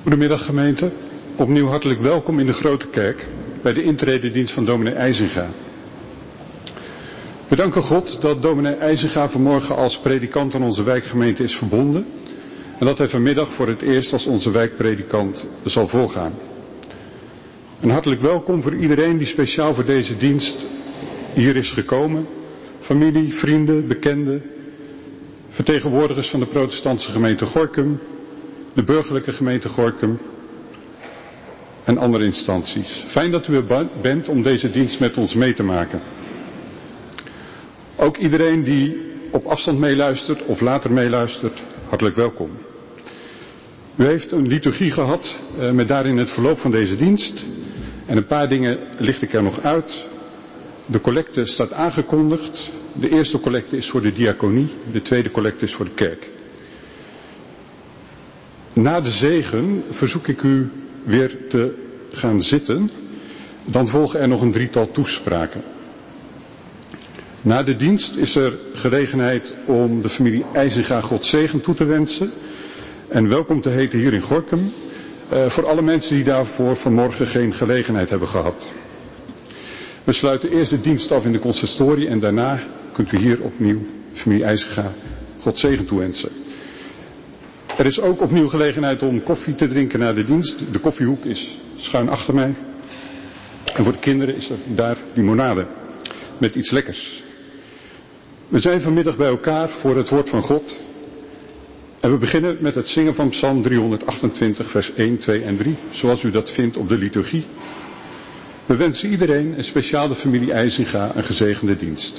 Goedemiddag gemeente. Opnieuw hartelijk welkom in de Grote Kerk bij de intrededienst van dominee IJzinga. We danken God dat dominee IJzinga vanmorgen als predikant aan onze wijkgemeente is verbonden en dat hij vanmiddag voor het eerst als onze wijkpredikant zal voorgaan. Een hartelijk welkom voor iedereen die speciaal voor deze dienst hier is gekomen. Familie, vrienden, bekenden, vertegenwoordigers van de protestantse gemeente Gorinchem, de burgerlijke gemeente Gorinchem en andere instanties. Fijn dat u er bent om deze dienst met ons mee te maken. Ook iedereen die op afstand meeluistert of later meeluistert, hartelijk welkom. U heeft een liturgie gehad met daarin het verloop van deze dienst. En een paar dingen licht ik er nog uit. De collecte staat aangekondigd. De eerste collecte is voor de diaconie, de tweede collecte is voor de kerk. Na de zegen verzoek ik u weer te gaan zitten. Dan volgen er nog een drietal toespraken. Na de dienst is er gelegenheid om de familie IJzinga God zegen toe te wensen. En welkom te heten hier in Gorinchem. Voor alle mensen die daarvoor vanmorgen geen gelegenheid hebben gehad. We sluiten eerst de dienst af in de consistorie en daarna kunt u hier opnieuw familie IJzinga God zegen toewensen. Er is ook opnieuw gelegenheid om koffie te drinken na de dienst. De koffiehoek is schuin achter mij. En voor de kinderen is er daar limonade met iets lekkers. We zijn vanmiddag bij elkaar voor het woord van God. En we beginnen met het zingen van Psalm 328 vers 1, 2 en 3. Zoals u dat vindt op de liturgie. We wensen iedereen, en speciaal de familie IJzinga, een gezegende dienst.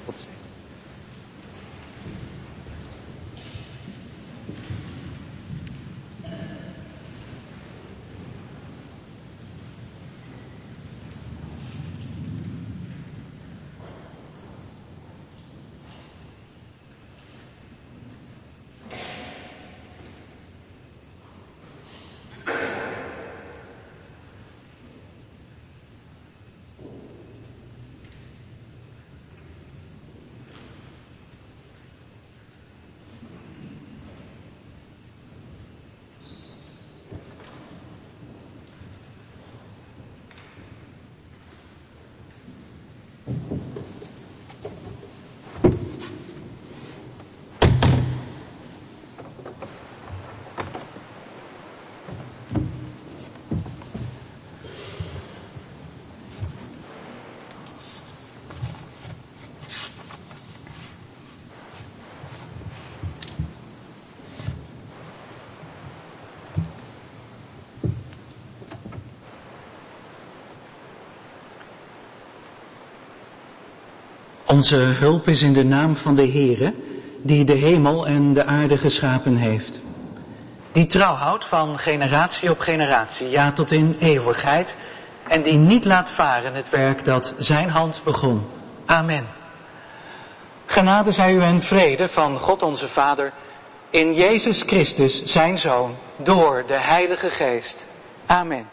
Tot ziens. Onze hulp is in de naam van de Heere, die de hemel en de aarde geschapen heeft. Die trouw houdt van generatie op generatie, ja tot in eeuwigheid, en die niet laat varen het werk dat zijn hand begon. Amen. Genade zij u en vrede van God onze Vader, in Jezus Christus, zijn Zoon, door de Heilige Geest. Amen.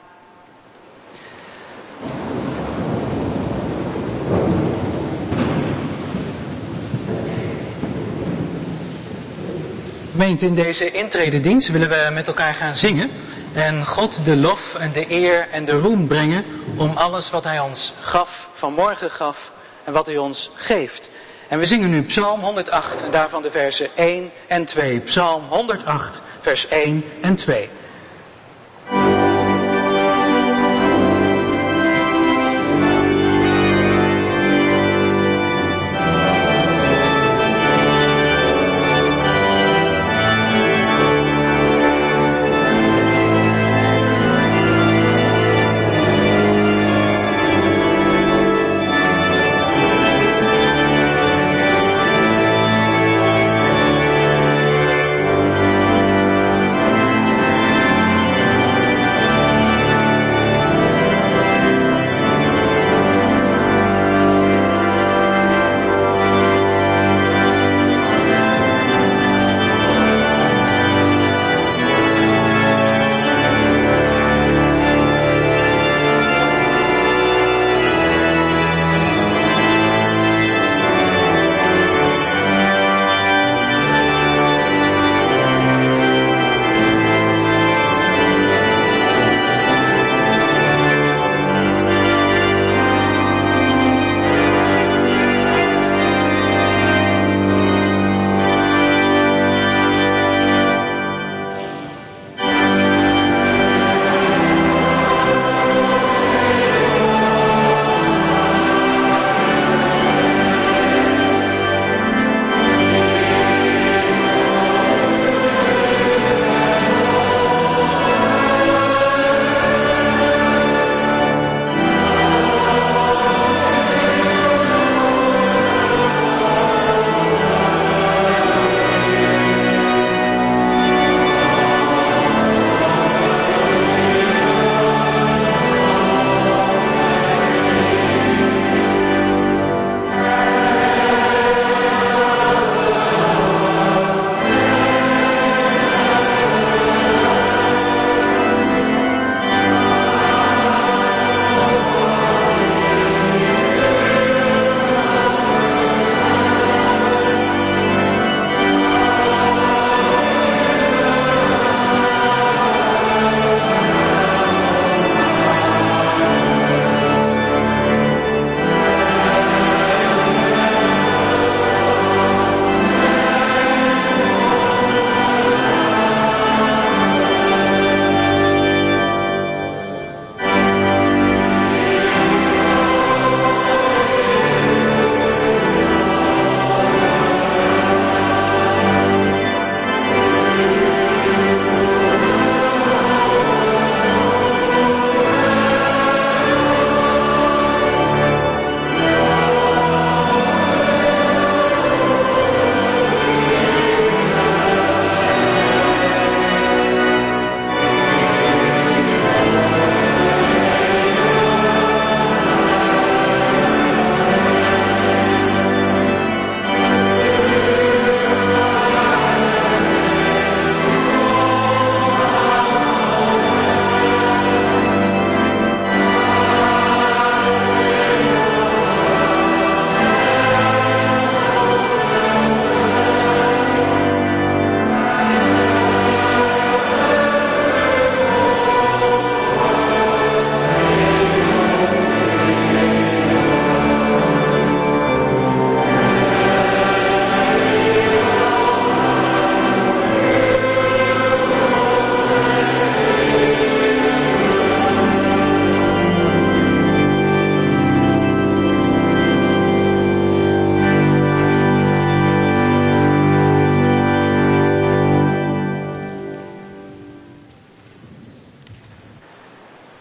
Gemeente, in deze intrededienst willen we met elkaar gaan zingen en God de lof en de eer en de roem brengen om alles wat Hij ons gaf, vanmorgen gaf en wat Hij ons geeft. En we zingen nu Psalm 108 en daarvan de versen 1 en 2. Psalm 108, vers 1 en 2.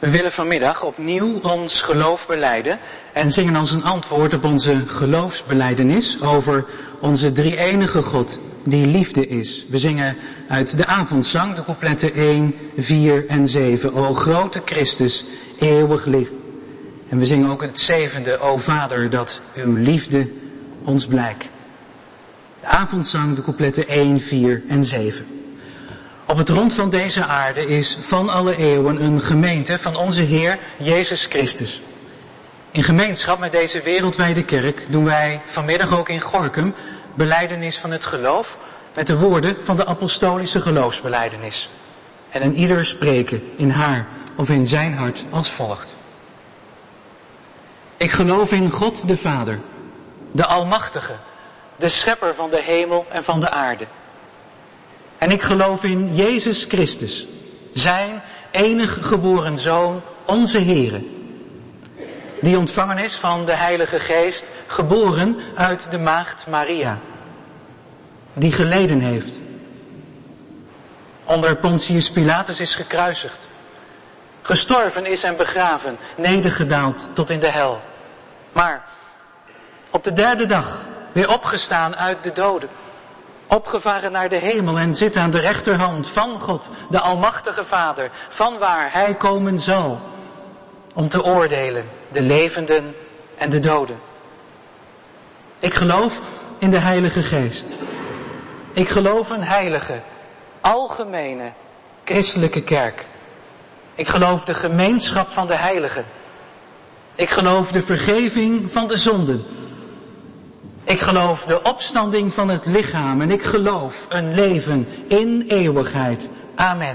We willen vanmiddag opnieuw ons geloof belijden en zingen als een antwoord op onze geloofsbelijdenis over onze drie-enige God die liefde is. We zingen uit de avondzang de coupletten 1, 4 en 7. O grote Christus, eeuwig licht. En we zingen ook het 7e, O Vader, dat uw liefde ons blijkt. De avondzang, de coupletten 1, 4 en 7. Op het rond van deze aarde is van alle eeuwen een gemeente van onze Heer Jezus Christus. In gemeenschap met deze wereldwijde kerk doen wij vanmiddag ook in Gorinchem belijdenis van het geloof met de woorden van de apostolische geloofsbelijdenis. En een ieder spreken in haar of in zijn hart als volgt. Ik geloof in God de Vader, de Almachtige, de Schepper van de hemel en van de aarde. En ik geloof in Jezus Christus, zijn enig geboren Zoon, onze Heere, die ontvangen is van de Heilige Geest, geboren uit de maagd Maria, die geleden heeft, onder Pontius Pilatus is gekruisigd, gestorven is en begraven, nedergedaald tot in de hel, maar op de derde dag weer opgestaan uit de doden, opgevaren naar de hemel en zit aan de rechterhand van God, de Almachtige Vader, vanwaar Hij komen zal om te oordelen de levenden en de doden. Ik geloof in de Heilige Geest. Ik geloof een heilige, algemene, christelijke kerk. Ik geloof de gemeenschap van de heiligen. Ik geloof de vergeving van de zonden. Ik geloof de opstanding van het lichaam en ik geloof een leven in eeuwigheid. Amen.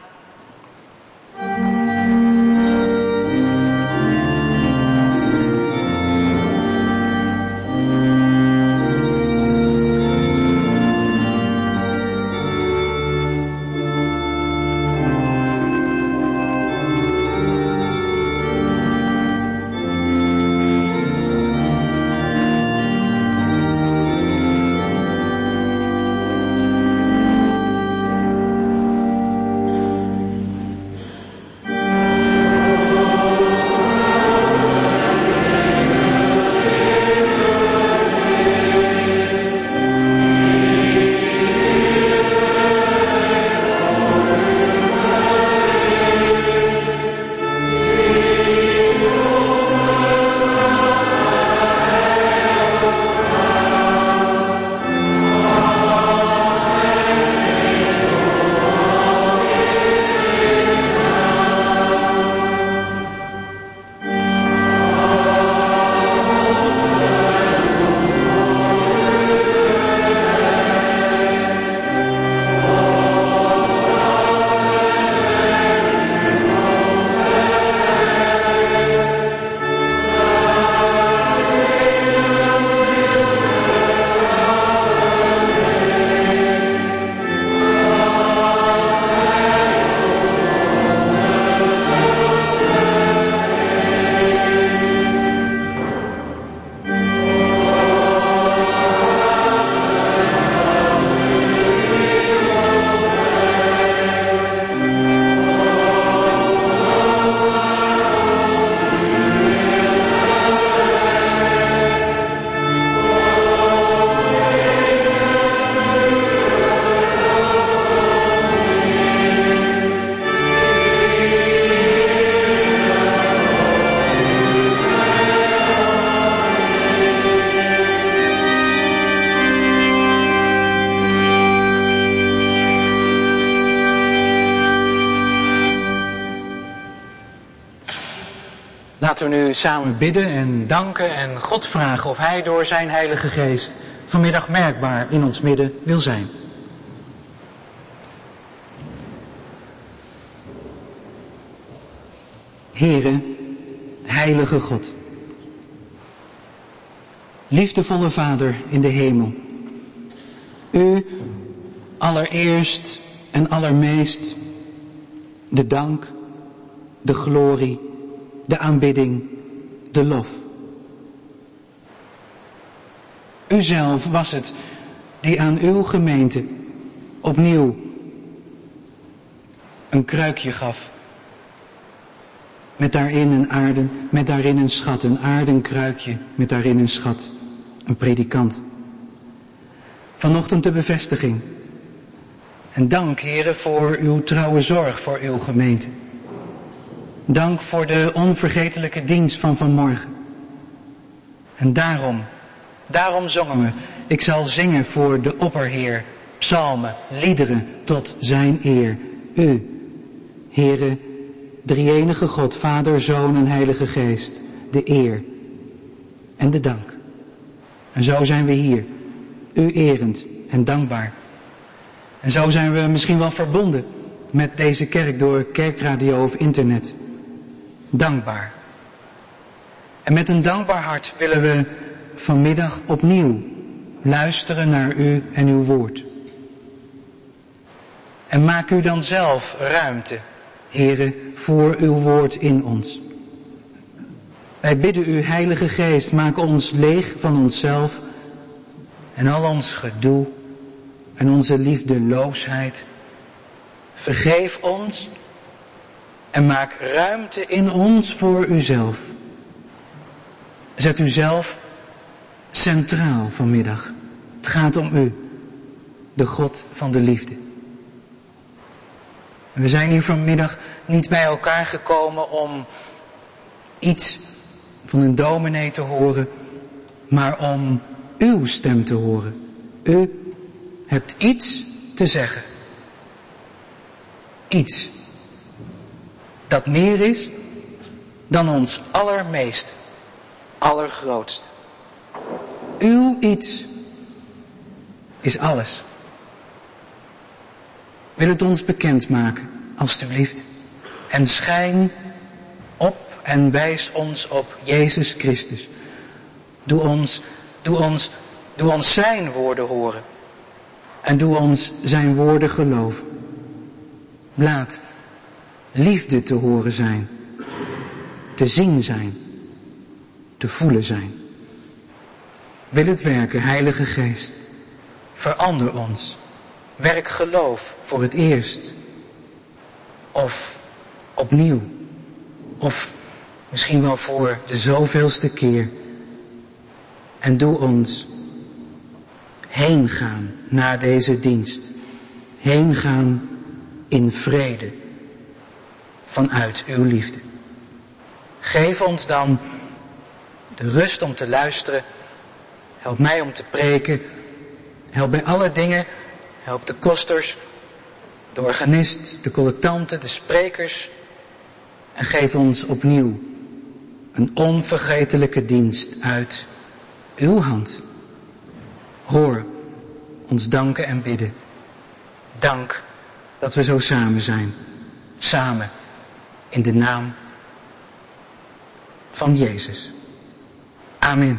Laten we nu samen bidden en danken en God vragen of Hij door zijn Heilige Geest vanmiddag merkbaar in ons midden wil zijn. Heere, Heilige God, liefdevolle Vader in de hemel, U allereerst en allermeest de dank, de glorie, de aanbidding, de lof. U zelf was het die aan uw gemeente opnieuw een kruikje gaf. met daarin een schat, een aarden kruikje, met daarin een schat, een predikant. Vanochtend de bevestiging. En dank, Heere, voor uw trouwe zorg voor uw gemeente. Dank voor de onvergetelijke dienst van vanmorgen. En daarom zongen we. Ik zal zingen voor de opperheer, psalmen, liederen tot zijn eer. U, Heere, drie-enige God, Vader, Zoon en Heilige Geest, de eer en de dank. En zo zijn we hier, u erend en dankbaar. En zo zijn we misschien wel verbonden met deze kerk door kerkradio of internet. Dankbaar. En met een dankbaar hart willen we vanmiddag opnieuw luisteren naar u en uw woord. En maak u dan zelf ruimte, Heere, voor uw woord in ons. Wij bidden u, Heilige Geest, maak ons leeg van onszelf en al ons gedoe en onze liefdeloosheid. Vergeef ons en maak ruimte in ons voor uzelf. Zet uzelf centraal vanmiddag. Het gaat om u, de God van de liefde. En we zijn hier vanmiddag niet bij elkaar gekomen om iets van een dominee te horen, maar om uw stem te horen. U hebt iets te zeggen. Iets dat meer is dan ons allermeest, allergrootst. Uw iets is alles. Wil het ons bekendmaken, alstublieft. En schijn op en wijs ons op Jezus Christus. Doe ons zijn woorden horen. En doe ons zijn woorden geloven. Laat liefde te horen zijn. Te zien zijn. Te voelen zijn. Wil het werken, Heilige Geest. Verander ons. Werk geloof voor het eerst. Of opnieuw. Of misschien wel voor de zoveelste keer. En doe ons heen gaan na deze dienst. Heen gaan in vrede. Vanuit uw liefde. Geef ons dan de rust om te luisteren. Help mij om te preken. Help bij alle dingen. Help de kosters, de organist, de collectanten, de sprekers. En geef ons opnieuw een onvergetelijke dienst uit uw hand. Hoor ons danken en bidden. Dank dat we zo samen zijn. Samen in de naam van Jezus. Amen.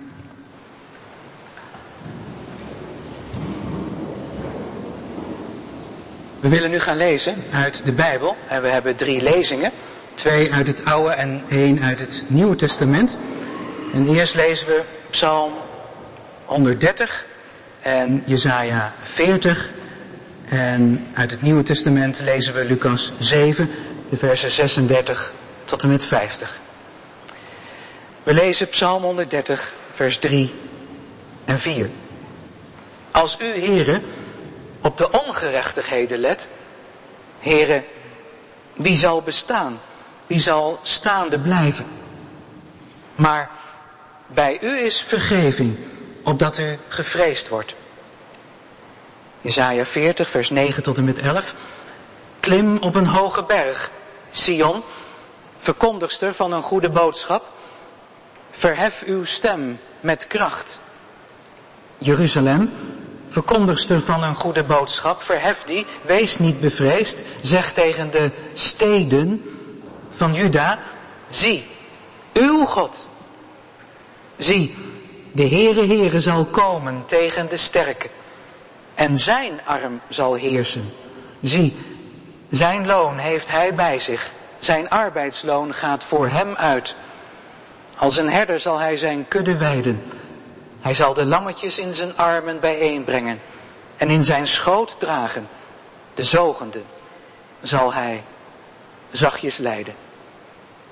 We willen nu gaan lezen uit de Bijbel. En we hebben 3 lezingen. 2 uit het Oude en 1 uit het Nieuwe Testament. En eerst lezen we Psalm 130 en Jesaja 40. En uit het Nieuwe Testament lezen we Lucas 7, de versen 36 tot en met 50. We lezen Psalm 130, vers 3 en 4. Als u, Heere, op de ongerechtigheden let, Heere, wie zal bestaan? Wie zal staande blijven? Maar bij u is vergeving, opdat u gevreesd wordt. Jesaja 40, vers 9 tot en met 11. Klim op een hoge berg, Sion, verkondigster van een goede boodschap. Verhef uw stem met kracht. Jeruzalem, verkondigster van een goede boodschap, verhef die, wees niet bevreesd, zeg tegen de steden van Juda, zie, uw God. Zie, de Heere zal komen tegen de sterke en zijn arm zal heersen. Zie, zijn loon heeft hij bij zich, zijn arbeidsloon gaat voor hem uit. Als een herder zal hij zijn kudde weiden. Hij zal de lammetjes in zijn armen bijeenbrengen en in zijn schoot dragen. De zogenden zal hij zachtjes leiden.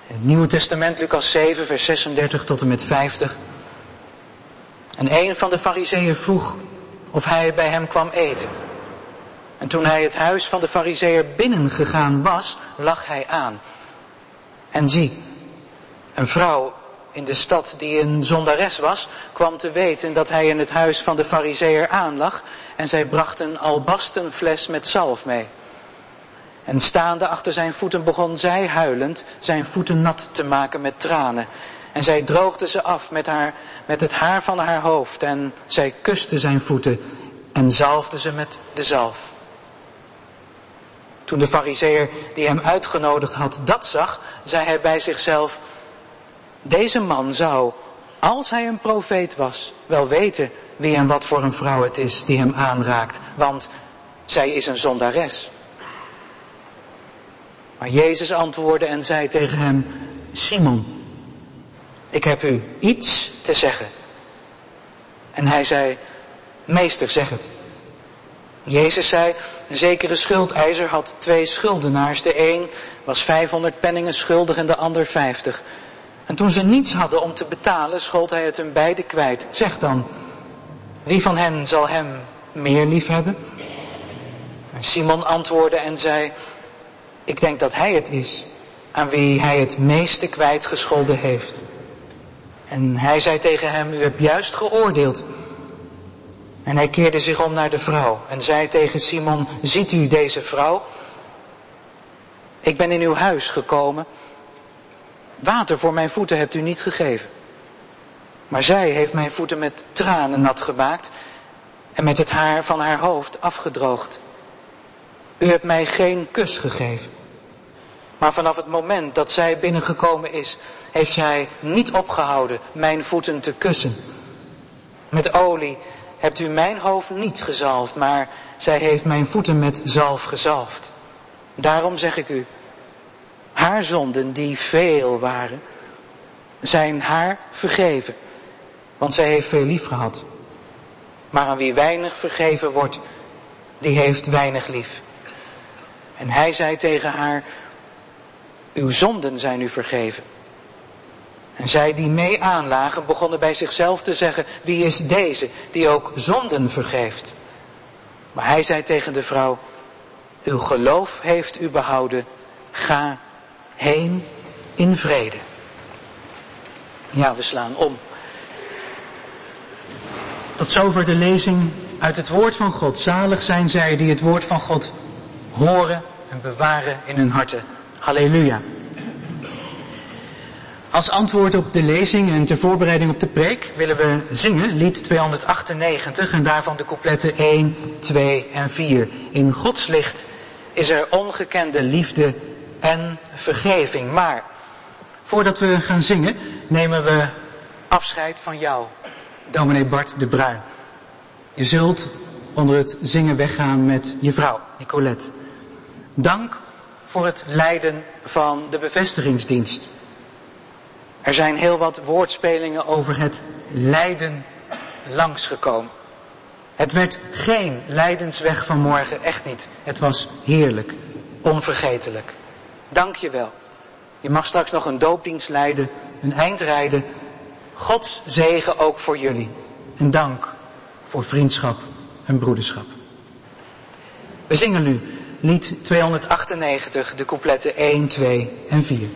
In het Nieuwe Testament, Lucas 7, vers 36 tot en met 50. En een van de Farizeeën vroeg of hij bij hem kwam eten. En toen hij het huis van de Farizeeër binnengegaan was, lag hij aan. En zie, een vrouw in de stad die een zondares was, kwam te weten dat hij in het huis van de Farizeeër aanlag. En zij bracht een albasten fles met zalf mee. En staande achter zijn voeten begon zij huilend zijn voeten nat te maken met tranen. En zij droogde ze af met het haar van haar hoofd. En zij kuste zijn voeten en zalfde ze met de zalf. Toen de Farizeeër die hem uitgenodigd had dat zag, zei hij bij zichzelf: deze man zou, als hij een profeet was, wel weten wie en wat voor een vrouw het is die hem aanraakt, want zij is een zondares. Maar Jezus antwoordde en zei tegen hem: Simon, ik heb u iets te zeggen. En hij zei: meester, zeg het. Jezus zei: een zekere schuldeiser had 2 schuldenaars. De een was 500 penningen schuldig en de ander 50. En toen ze niets hadden om te betalen, schold hij het hun beiden kwijt. Zeg dan, wie van hen zal hem meer lief hebben? En Simon antwoordde en zei: ik denk dat hij het is aan wie hij het meeste kwijtgescholden heeft. En hij zei tegen hem: u hebt juist geoordeeld. En hij keerde zich om naar de vrouw en zei tegen Simon: ziet u deze vrouw? Ik ben in uw huis gekomen. Water voor mijn voeten hebt u niet gegeven. Maar zij heeft mijn voeten met tranen nat gemaakt en met het haar van haar hoofd afgedroogd. U hebt mij geen kus gegeven. Maar vanaf het moment dat zij binnengekomen is, heeft zij niet opgehouden mijn voeten te kussen. Met olie hebt u mijn hoofd niet gezalfd, maar zij heeft mijn voeten met zalf gezalfd. Daarom zeg ik u, haar zonden die veel waren, zijn haar vergeven, want zij heeft veel lief gehad. Maar aan wie weinig vergeven wordt, die heeft weinig lief. En hij zei tegen haar: uw zonden zijn u vergeven. En zij die mee aanlagen begonnen bij zichzelf te zeggen: wie is deze die ook zonden vergeeft? Maar hij zei tegen de vrouw: uw geloof heeft u behouden, ga heen in vrede. Ja, we slaan om. Tot zover de lezing uit het woord van God. Zalig zijn zij die het woord van God horen en bewaren in hun harten. Halleluja. Als antwoord op de lezing en ter voorbereiding op de preek willen we zingen lied 298 en daarvan de coupletten 1, 2 en 4. In Gods licht is er ongekende liefde en vergeving. Maar voordat we gaan zingen nemen we afscheid van jou, dominee Bart de Bruin. Je zult onder het zingen weggaan met je vrouw, Nicolette. Dank voor het leiden van de bevestigingsdienst. Er zijn heel wat woordspelingen over het lijden langsgekomen. Het werd geen lijdensweg van morgen, echt niet. Het was heerlijk, onvergetelijk. Dank je wel. Je mag straks nog een doopdienst leiden, een eindrijden. Gods zegen ook voor jullie. En dank voor vriendschap en broederschap. We zingen nu lied 298, de coupletten 1, 2 en 4.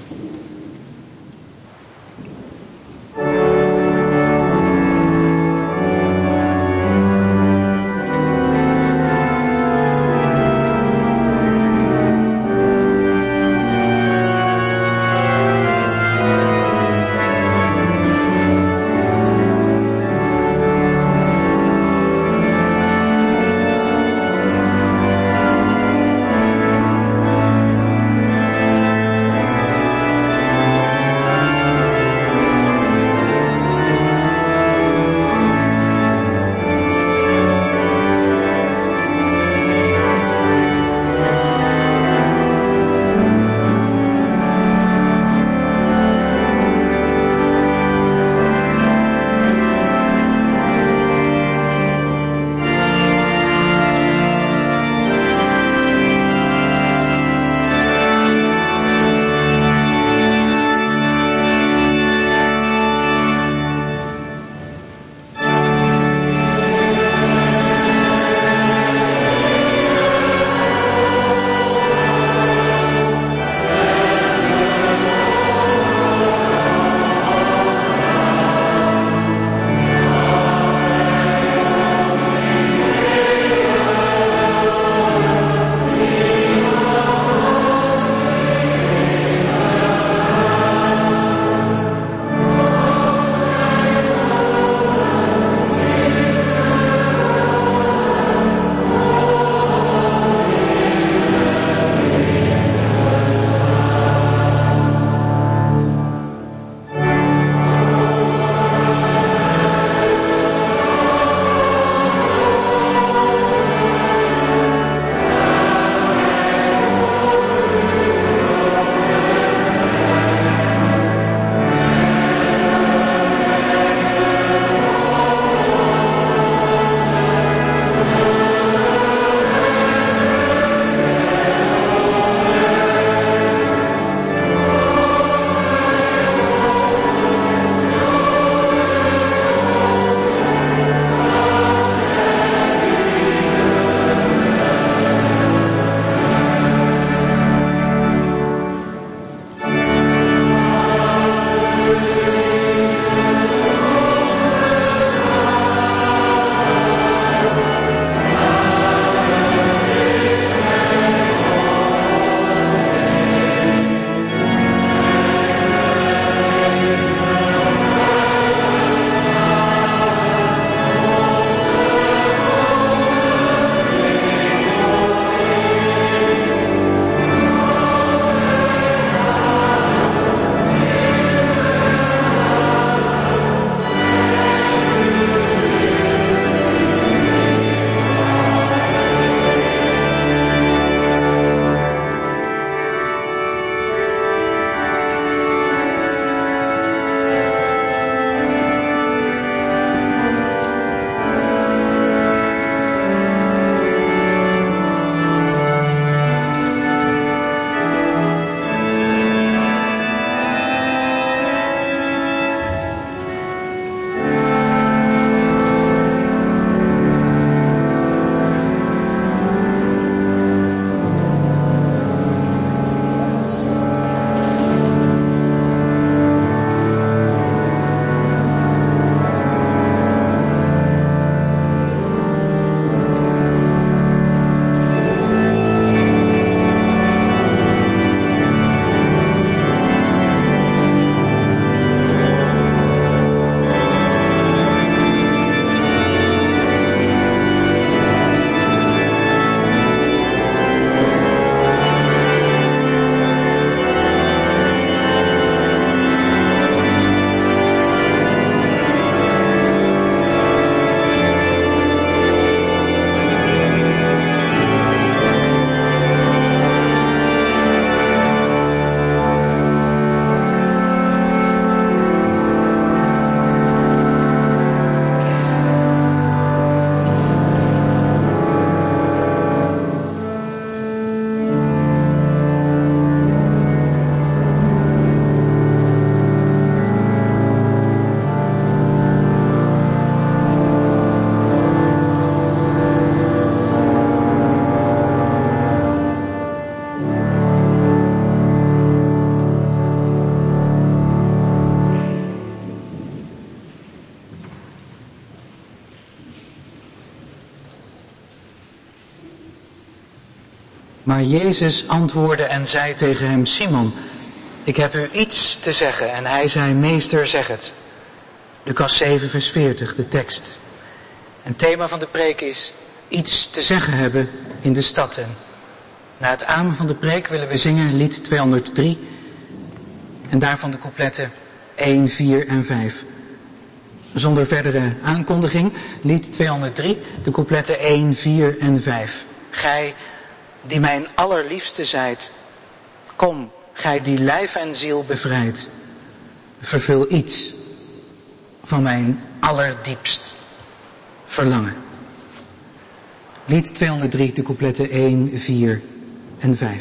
Maar Jezus antwoordde en zei tegen hem, Simon, ik heb u iets te zeggen. En hij zei, meester, zeg het. Lucas 7 vers 40, de tekst. En het thema van de preek is iets te zeggen hebben in de stad. En na het amen van de preek willen we zingen lied 203. En daarvan de coupletten 1, 4 en 5. Zonder verdere aankondiging, lied 203, de coupletten 1, 4 en 5. Gij die mijn allerliefste zijt, kom, gij die lijf en ziel bevrijdt, vervul iets van mijn allerdiepst verlangen. Lied 203, de coupletten 1, 4 en 5.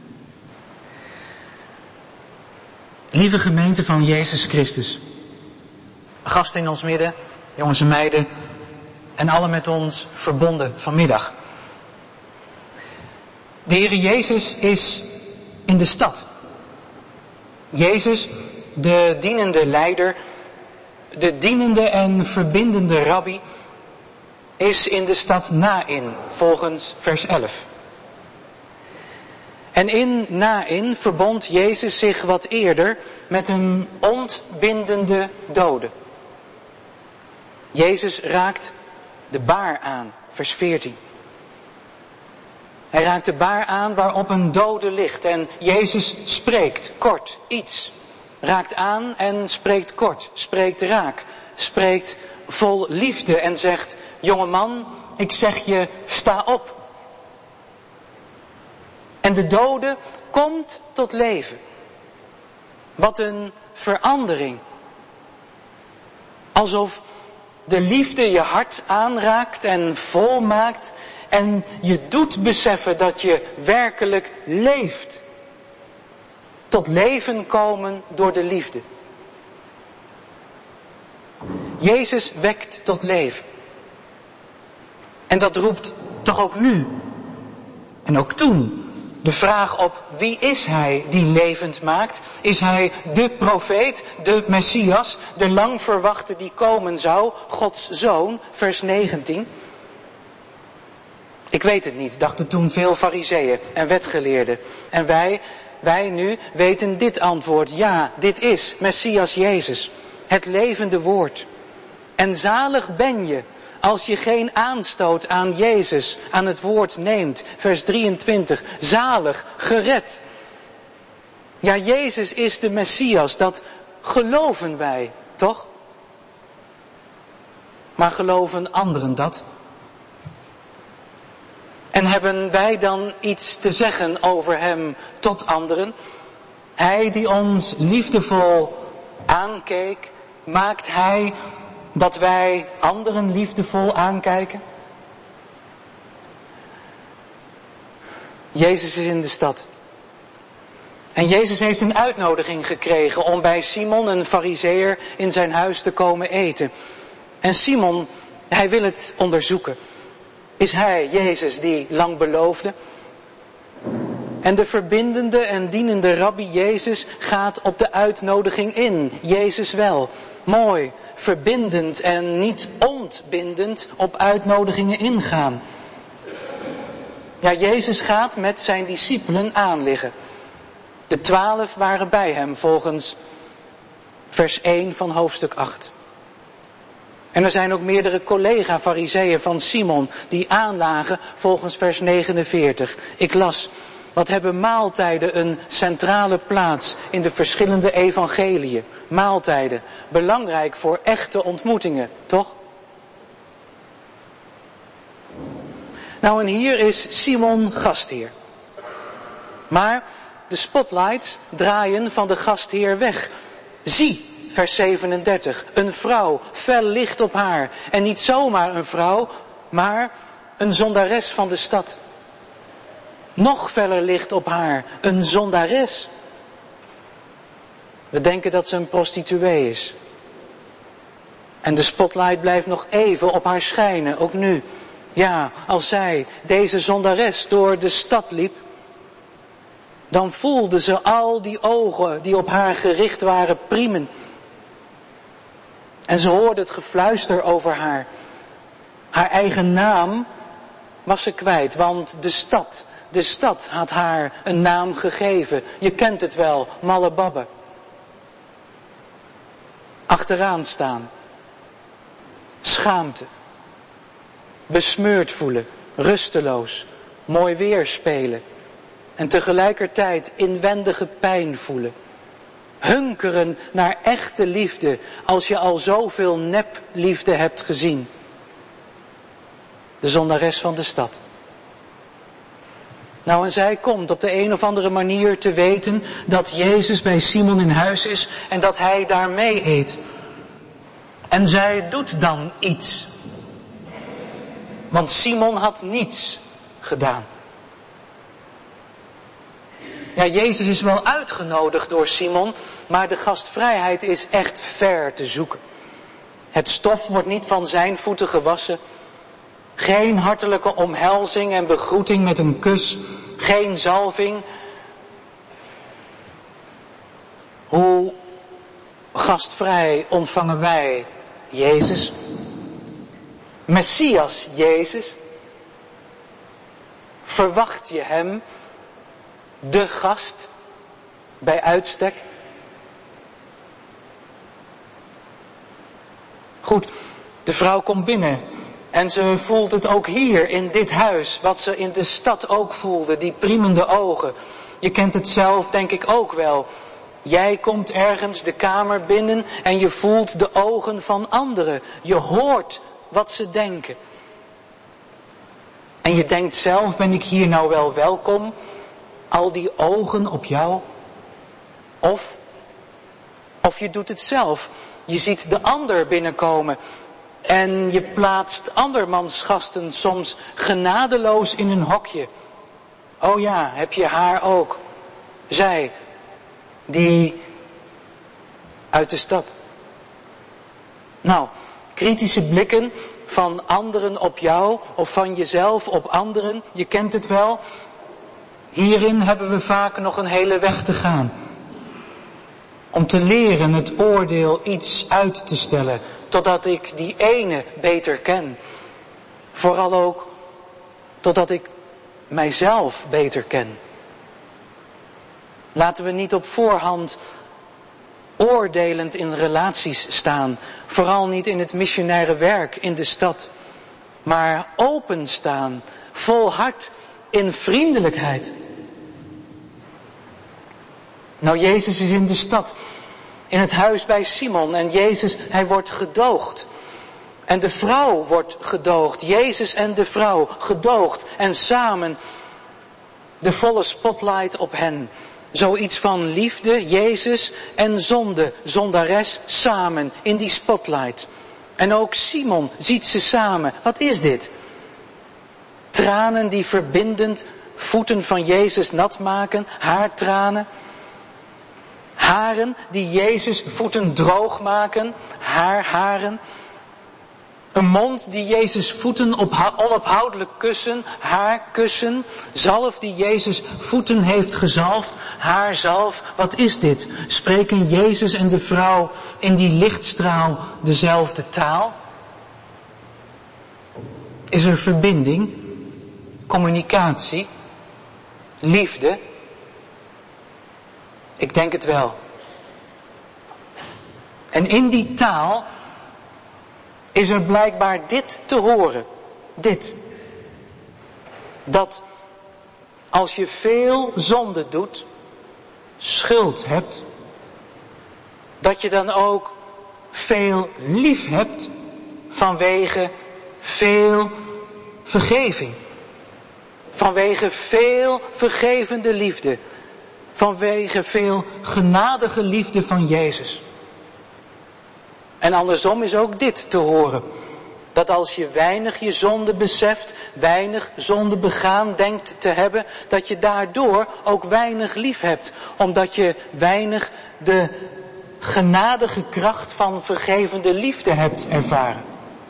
Lieve gemeente van Jezus Christus, gasten in ons midden, jongens en meiden en alle met ons verbonden vanmiddag. De Heere Jezus is in de stad. Jezus, de dienende leider, de dienende en verbindende rabbi, is in de stad Naïn, volgens vers 11. En in Naïn verbond Jezus zich wat eerder met een ontbindende dode. Jezus raakt de baar aan, vers 14. Hij raakt de baar aan waarop een dode ligt en Jezus spreekt kort iets. Raakt aan en spreekt kort, spreekt raak, spreekt vol liefde en zegt, jonge man, ik zeg je, sta op. En de dode komt tot leven. Wat een verandering. Alsof de liefde je hart aanraakt en volmaakt en je doet beseffen dat je werkelijk leeft. Tot leven komen door de liefde. Jezus wekt tot leven. En dat roept toch ook nu en ook toen de vraag op, wie is hij die levend maakt? Is hij de profeet, de Messias, de lang verwachte die komen zou, Gods zoon, vers 19? Ik weet het niet, dachten toen veel farizeeën en wetgeleerden. En wij nu weten dit antwoord, ja, dit is Messias Jezus, het levende woord. En zalig ben je als je geen aanstoot aan Jezus, aan het woord neemt. Vers 23, zalig, gered. Ja, Jezus is de Messias, dat geloven wij, toch? Maar geloven anderen dat? En hebben wij dan iets te zeggen over hem tot anderen? Hij die ons liefdevol aankeek, maakt hij dat wij anderen liefdevol aankijken? Jezus is in de stad. En Jezus heeft een uitnodiging gekregen om bij Simon, een farizeeër, in zijn huis te komen eten. En Simon, hij wil het onderzoeken. Is hij Jezus die lang beloofde? En de verbindende en dienende rabbi Jezus gaat op de uitnodiging in. Jezus wel. Mooi, verbindend en niet ontbindend op uitnodigingen ingaan. Ja, Jezus gaat met zijn discipelen aanliggen. De 12 waren bij hem volgens vers 1 van hoofdstuk 8. En er zijn ook meerdere collega-farizeeën van Simon die aanlagen volgens vers 49. Ik las, wat hebben maaltijden een centrale plaats in de verschillende evangeliën. Maaltijden, belangrijk voor echte ontmoetingen, toch? Nou, en hier is Simon gastheer. Maar de spotlights draaien van de gastheer weg. Zie, vers 37, een vrouw, fel licht op haar. En niet zomaar een vrouw, maar een zondares van de stad. Nog feller licht op haar, een zondares. We denken dat ze een prostituee is. En de spotlight blijft nog even op haar schijnen, ook nu. Ja, als zij, deze zondares, door de stad liep, dan voelde ze al die ogen die op haar gericht waren priemen. En ze hoorde het gefluister over haar. Haar eigen naam was ze kwijt, want de stad De stad had haar een naam gegeven. Je kent het wel, malle babbe. Achteraan staan. Schaamte. Besmeurd voelen. Rusteloos. Mooi weer spelen. En tegelijkertijd inwendige pijn voelen. Hunkeren naar echte liefde als je al zoveel nepliefde hebt gezien. De zondares van de stad. Nou, en zij komt op de een of andere manier te weten dat Jezus bij Simon in huis is en dat hij daar mee eet. En zij doet dan iets. Want Simon had niets gedaan. Ja, Jezus is wel uitgenodigd door Simon, maar de gastvrijheid is echt ver te zoeken. Het stof wordt niet van zijn voeten gewassen. Geen hartelijke omhelzing en begroeting met een kus. Geen zalving. Hoe gastvrij ontvangen wij Jezus? Messias Jezus? Verwacht je hem, de gast, bij uitstek? Goed, de vrouw komt binnen. En ze voelt het ook hier in dit huis, wat ze in de stad ook voelde, die priemende ogen. Je kent het zelf denk ik ook wel. Jij komt ergens de kamer binnen en je voelt de ogen van anderen. Je hoort wat ze denken. En je denkt zelf, ben ik hier nou wel welkom? Al die ogen op jou? Of je doet het zelf. Je ziet de ander binnenkomen. En je plaatst andermans gasten soms genadeloos in een hokje. Oh ja, heb je haar ook? Zij, die uit de stad. Nou, kritische blikken van anderen op jou of van jezelf op anderen, je kent het wel. Hierin hebben we vaak nog een hele weg te gaan. Om te leren het oordeel iets uit te stellen, totdat ik die ene beter ken. Vooral ook totdat ik mijzelf beter ken. Laten we niet op voorhand oordelend in relaties staan. Vooral niet in het missionaire werk in de stad. Maar openstaan, vol hart, in vriendelijkheid. Nou, Jezus is in de stad. In het huis bij Simon. En Jezus, hij wordt gedoogd. En de vrouw wordt gedoogd. Jezus en de vrouw gedoogd. En samen de volle spotlight op hen. Zoiets van liefde, Jezus en zonde, zondares samen in die spotlight. En ook Simon ziet ze samen. Wat is dit? Tranen die verbindend voeten van Jezus nat maken, haar tranen. Haren die Jezus voeten droog maken, haar haren. Een mond die Jezus voeten onophoudelijk kussen, haar kussen. Zalf die Jezus voeten heeft gezalfd, haar zalf. Wat is dit? Spreken Jezus en de vrouw in die lichtstraal dezelfde taal? Is er verbinding, communicatie, liefde? Ik denk het wel. En in die taal is er blijkbaar dit te horen. Dit. Dat als je veel zonde doet, schuld hebt, dat je dan ook veel lief hebt vanwege veel vergeving. Vanwege veel vergevende liefde. Vanwege veel genadige liefde van Jezus. En andersom is ook dit te horen. Dat als je weinig je zonde beseft, weinig zonde begaan denkt te hebben, dat je daardoor ook weinig lief hebt. Omdat je weinig de genadige kracht van vergevende liefde hebt ervaren.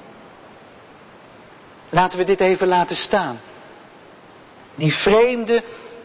Laten we dit even laten staan. Die vreemde,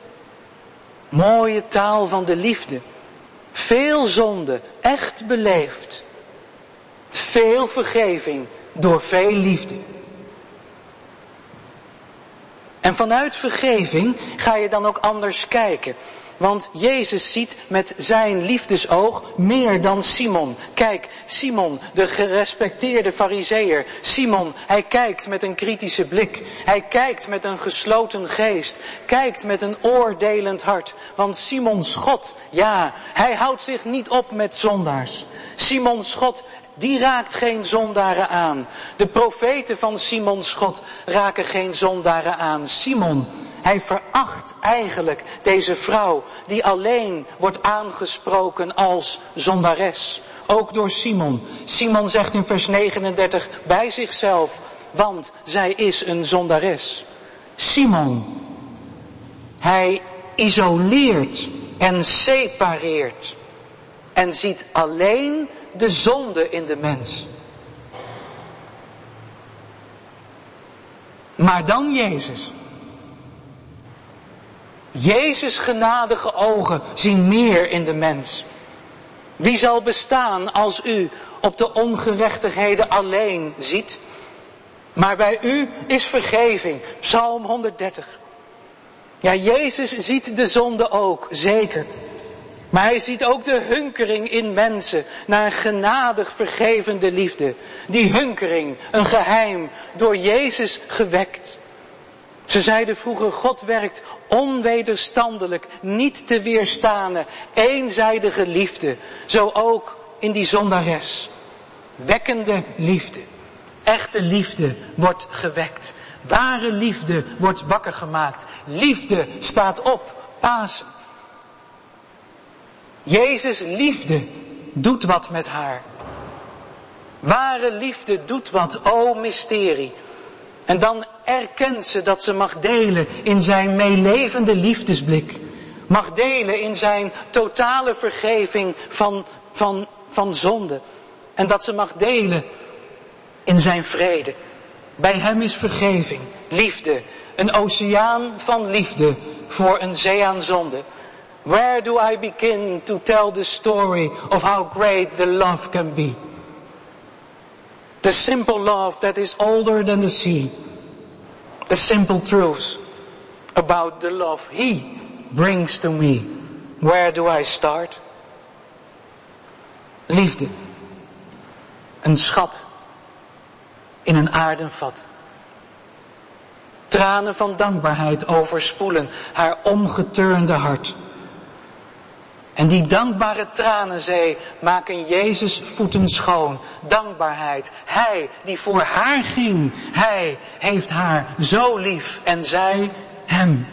mooie taal van de liefde. Veel zonde, echt beleefd. Veel vergeving door veel liefde. En vanuit vergeving ga je dan ook anders kijken. Want Jezus ziet met zijn liefdesoog meer dan Simon. Kijk, Simon, de gerespecteerde farizeeër. Simon, hij kijkt met een kritische blik. Hij kijkt met een gesloten geest. Kijkt met een oordelend hart. Want Simons God, ja, hij houdt zich niet op met zondaars. Simons God, die raakt geen zondaren aan. De profeten van Simons God raken geen zondaren aan. Simon, hij veracht eigenlijk deze vrouw die alleen wordt aangesproken als zondares. Ook door Simon. Simon zegt in vers 39 bij zichzelf, want zij is een zondares. Simon, hij isoleert en separeert en ziet alleen de zonde in de mens. Maar dan Jezus. Jezus' genadige ogen zien meer in de mens. Wie zal bestaan als u op de ongerechtigheden alleen ziet? Maar bij u is vergeving. Psalm 130. Ja, Jezus ziet de zonde ook, zeker. Maar hij ziet ook de hunkering in mensen naar een genadig vergevende liefde. Die hunkering, een geheim, door Jezus gewekt. Ze zeiden vroeger, God werkt onwederstandelijk, niet te weerstane, eenzijdige liefde. Zo ook in die zondares. Wekkende liefde. Echte liefde wordt gewekt. Ware liefde wordt wakker gemaakt. Liefde staat op, Pasen. Jezus' liefde doet wat met haar. Ware liefde doet wat, o mysterie. En dan erkent ze dat ze mag delen in zijn meelevende liefdesblik. Mag delen in zijn totale vergeving van zonde. En dat ze mag delen in zijn vrede. Bij hem is vergeving, liefde, een oceaan van liefde voor een zee aan zonde. Where do I begin to tell the story of how great the love can be? The simple love that is older than the sea. The simple truths about the love he brings to me. Where do I start? Liefde. Een schat in een aarden vat. Tranen van dankbaarheid overspoelen haar omgeturnde hart. En die dankbare tranenzee maken Jezus' voeten schoon. Dankbaarheid. Hij die voor haar ging. Hij heeft haar zo lief en zij hem.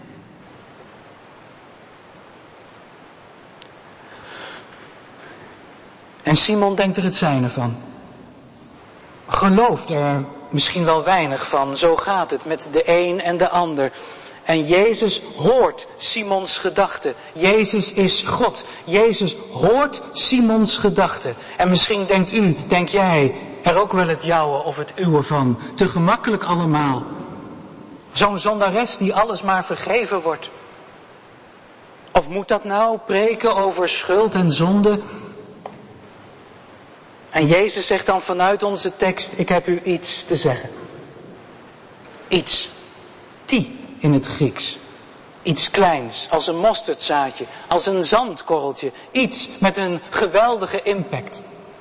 En Simon denkt er het zijne van. Gelooft er misschien wel weinig van. Zo gaat het met de een en de ander. En Jezus hoort Simons gedachten. Jezus is God. Jezus hoort Simons gedachten. En misschien denk jij er ook wel het jouwe of het uwe van. Te gemakkelijk allemaal. Zo'n zondares die alles maar vergeven wordt. Of moet dat nou preken over schuld en zonde? En Jezus zegt dan vanuit onze tekst, ik heb u iets te zeggen. Iets. Ti in het Grieks. Iets kleins, als een mosterdzaadje, als een zandkorreltje. Iets met een geweldige impact.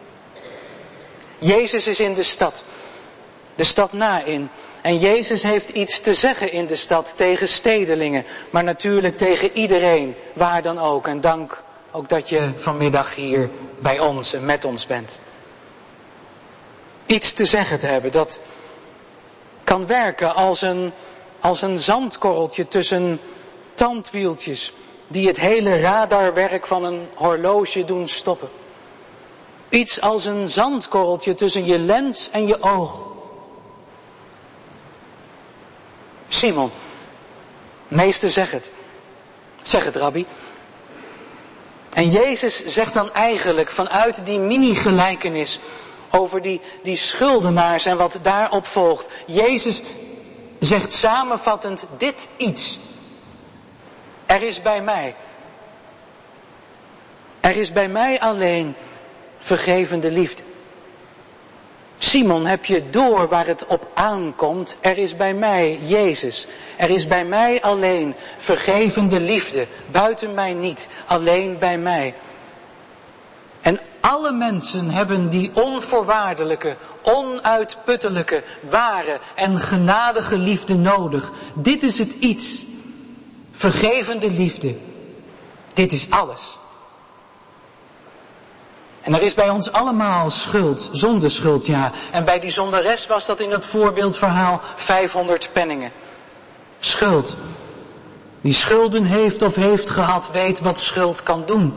Jezus is in de stad Naïn. En Jezus heeft iets te zeggen in de stad tegen stedelingen. Maar natuurlijk tegen iedereen, waar dan ook. En dank ook dat je vanmiddag hier bij ons en met ons bent. Iets te zeggen te hebben, dat kan werken als een zandkorreltje tussen tandwieltjes die het hele radarwerk van een horloge doen stoppen. Iets als een zandkorreltje tussen je lens en je oog. Simon, meester zeg het rabbi. En Jezus zegt dan eigenlijk vanuit die mini-gelijkenis over die schuldenaars en wat daarop volgt. Jezus zegt samenvattend dit iets. Er is bij mij alleen vergevende liefde. Simon, heb je door waar het op aankomt? Er is bij mij Jezus. Er is bij mij alleen vergevende liefde. Buiten mij niet, alleen bij mij. En alle mensen hebben die onvoorwaardelijke, onuitputtelijke, ware en genadige liefde nodig. Dit is het iets. Vergevende liefde. Dit is alles. En er is bij ons allemaal schuld, zondeschuld, ja. En bij die zondares was dat in dat voorbeeldverhaal 500 penningen. Schuld. Wie schulden heeft of heeft gehad, weet wat schuld kan doen.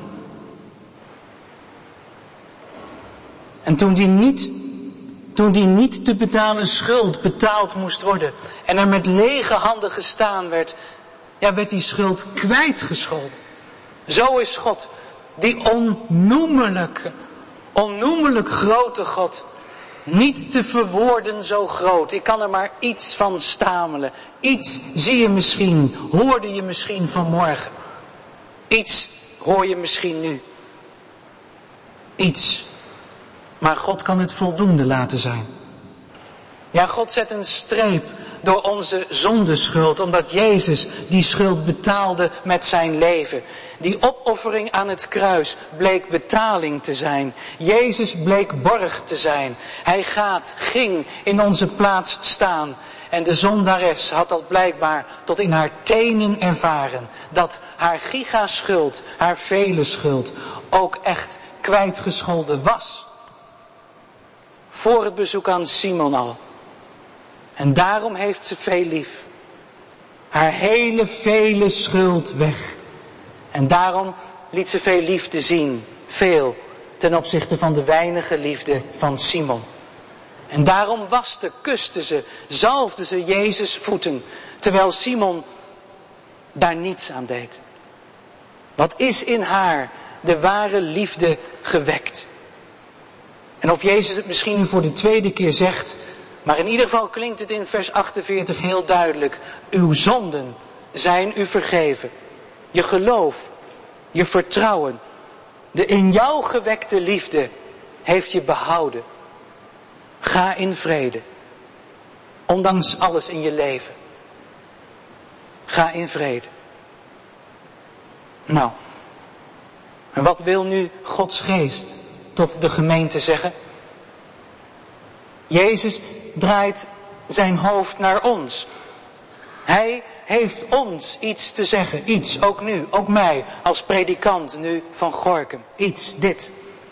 En toen die niet te betalen schuld betaald moest worden en er met lege handen gestaan werd, ja, werd die schuld kwijtgescholden. Zo is God, die onnoemelijk grote God, niet te verwoorden zo groot. Ik kan er maar iets van stamelen. Iets zie je misschien, hoorde je misschien vanmorgen. Iets hoor je misschien nu. Iets. Maar God kan het voldoende laten zijn. Ja, God zet een streep door onze zondeschuld, omdat Jezus die schuld betaalde met zijn leven. Die opoffering aan het kruis bleek betaling te zijn. Jezus bleek borg te zijn. Hij ging in onze plaats staan. En de zondares had dat blijkbaar tot in haar tenen ervaren. Dat haar gigaschuld, haar vele schuld, ook echt kwijtgescholden was. Voor het bezoek aan Simon al. En daarom heeft ze veel lief. Haar hele vele schuld weg. En daarom liet ze veel liefde zien. Veel ten opzichte van de weinige liefde van Simon. En daarom waste, kuste ze, zalfde ze Jezus' voeten. Terwijl Simon daar niets aan deed. Wat is in haar de ware liefde gewekt? En of Jezus het misschien nu voor de tweede keer zegt, maar in ieder geval klinkt het in vers 48 heel duidelijk. Uw zonden zijn u vergeven. Je geloof, je vertrouwen, de in jou gewekte liefde heeft je behouden. Ga in vrede. Ondanks alles in je leven. Ga in vrede. Nou, en wat wil nu Gods geest tot de gemeente zeggen? Jezus draait zijn hoofd naar ons. Hij heeft ons iets te zeggen. Iets, ook nu, ook mij, als predikant nu van Gorinchem. Iets, dit.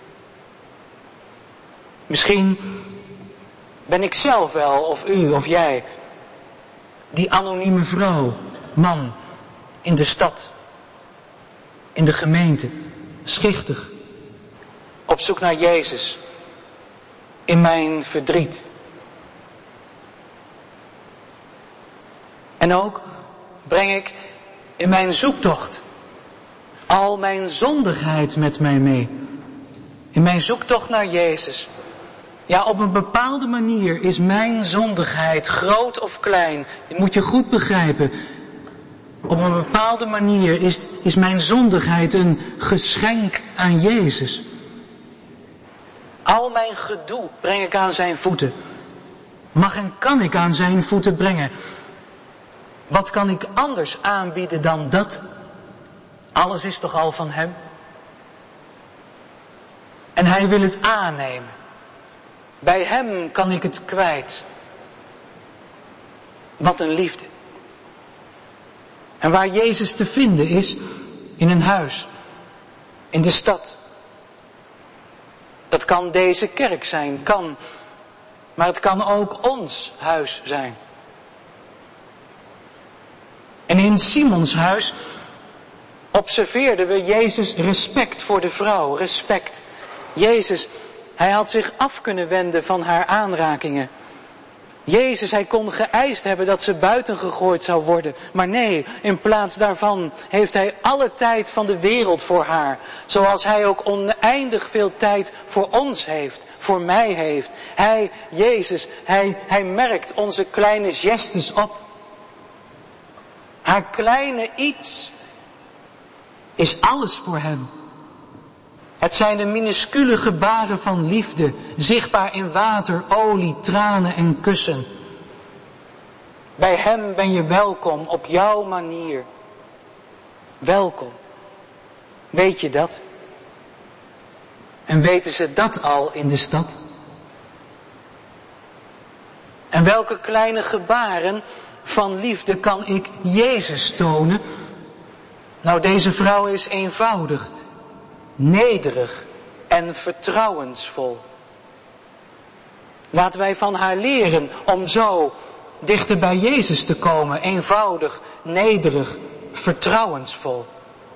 Misschien ben ik zelf wel, of u, of jij, die anonieme vrouw, man, in de stad, in de gemeente, schichtig, op zoek naar Jezus, in mijn verdriet. En ook breng ik in mijn zoektocht al mijn zondigheid met mij mee. In mijn zoektocht naar Jezus. Ja, op een bepaalde manier is mijn zondigheid, groot of klein, dat moet je goed begrijpen. Op een bepaalde manier is mijn zondigheid een geschenk aan Jezus. Al mijn gedoe breng ik aan zijn voeten. Mag en kan ik aan zijn voeten brengen. Wat kan ik anders aanbieden dan dat? Alles is toch al van hem? En hij wil het aannemen. Bij hem kan ik het kwijt. Wat een liefde. En waar Jezus te vinden is, in een huis, in de stad. Dat kan deze kerk zijn, maar het kan ook ons huis zijn. En in Simons huis observeerden we Jezus respect voor de vrouw, respect. Jezus, hij had zich af kunnen wenden van haar aanrakingen. Jezus, hij kon geëist hebben dat ze buiten gegooid zou worden. Maar nee, in plaats daarvan heeft hij alle tijd van de wereld voor haar. Zoals hij ook oneindig veel tijd voor ons heeft, voor mij heeft. Hij, Jezus, hij merkt onze kleine gestes op. Haar kleine iets is alles voor hem. Het zijn de minuscule gebaren van liefde, zichtbaar in water, olie, tranen en kussen. Bij hem ben je welkom op jouw manier. Welkom. Weet je dat? En weten ze dat al in de stad? En welke kleine gebaren van liefde kan ik Jezus tonen? Nou, deze vrouw is eenvoudig, nederig en vertrouwensvol. Laten wij van haar leren om zo dichter bij Jezus te komen. Eenvoudig, nederig, vertrouwensvol.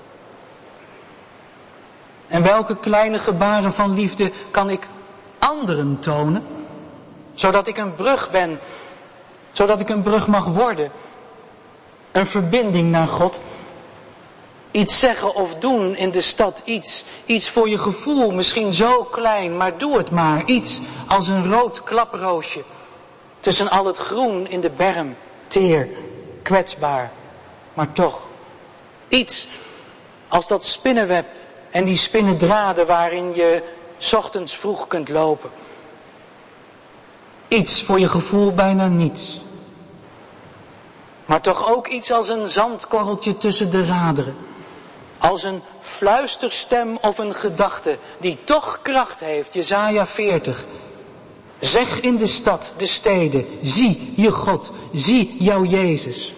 En welke kleine gebaren van liefde kan ik anderen tonen? Zodat ik een brug ben. Zodat ik een brug mag worden. Een verbinding naar God. Iets zeggen of doen in de stad. Iets voor je gevoel. Misschien zo klein, maar doe het maar. Iets als een rood klaproosje. Tussen al het groen in de berm. Teer, kwetsbaar. Maar toch. Iets als dat spinnenweb. En die spinnendraden waarin je 's ochtends vroeg kunt lopen. Iets voor je gevoel bijna niets. Maar toch ook iets als een zandkorreltje tussen de raderen. Als een fluisterstem of een gedachte die toch kracht heeft. Jesaja 40. Zeg in de stad, de steden, zie je God, zie jouw Jezus.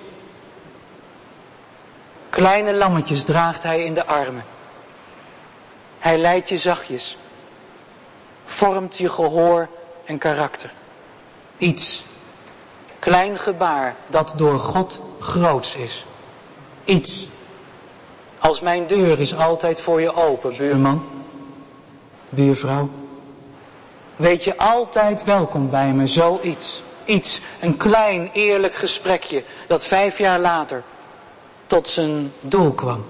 Kleine lammetjes draagt hij in de armen. Hij leidt je zachtjes. Vormt je gehoor en karakter. Iets. Klein gebaar dat door God groots is. Iets. Als mijn deur is altijd voor je open, buurman. Buurvrouw. Weet je altijd welkom bij me, zoiets. Iets. Een klein eerlijk gesprekje dat 5 jaar later tot zijn doel kwam.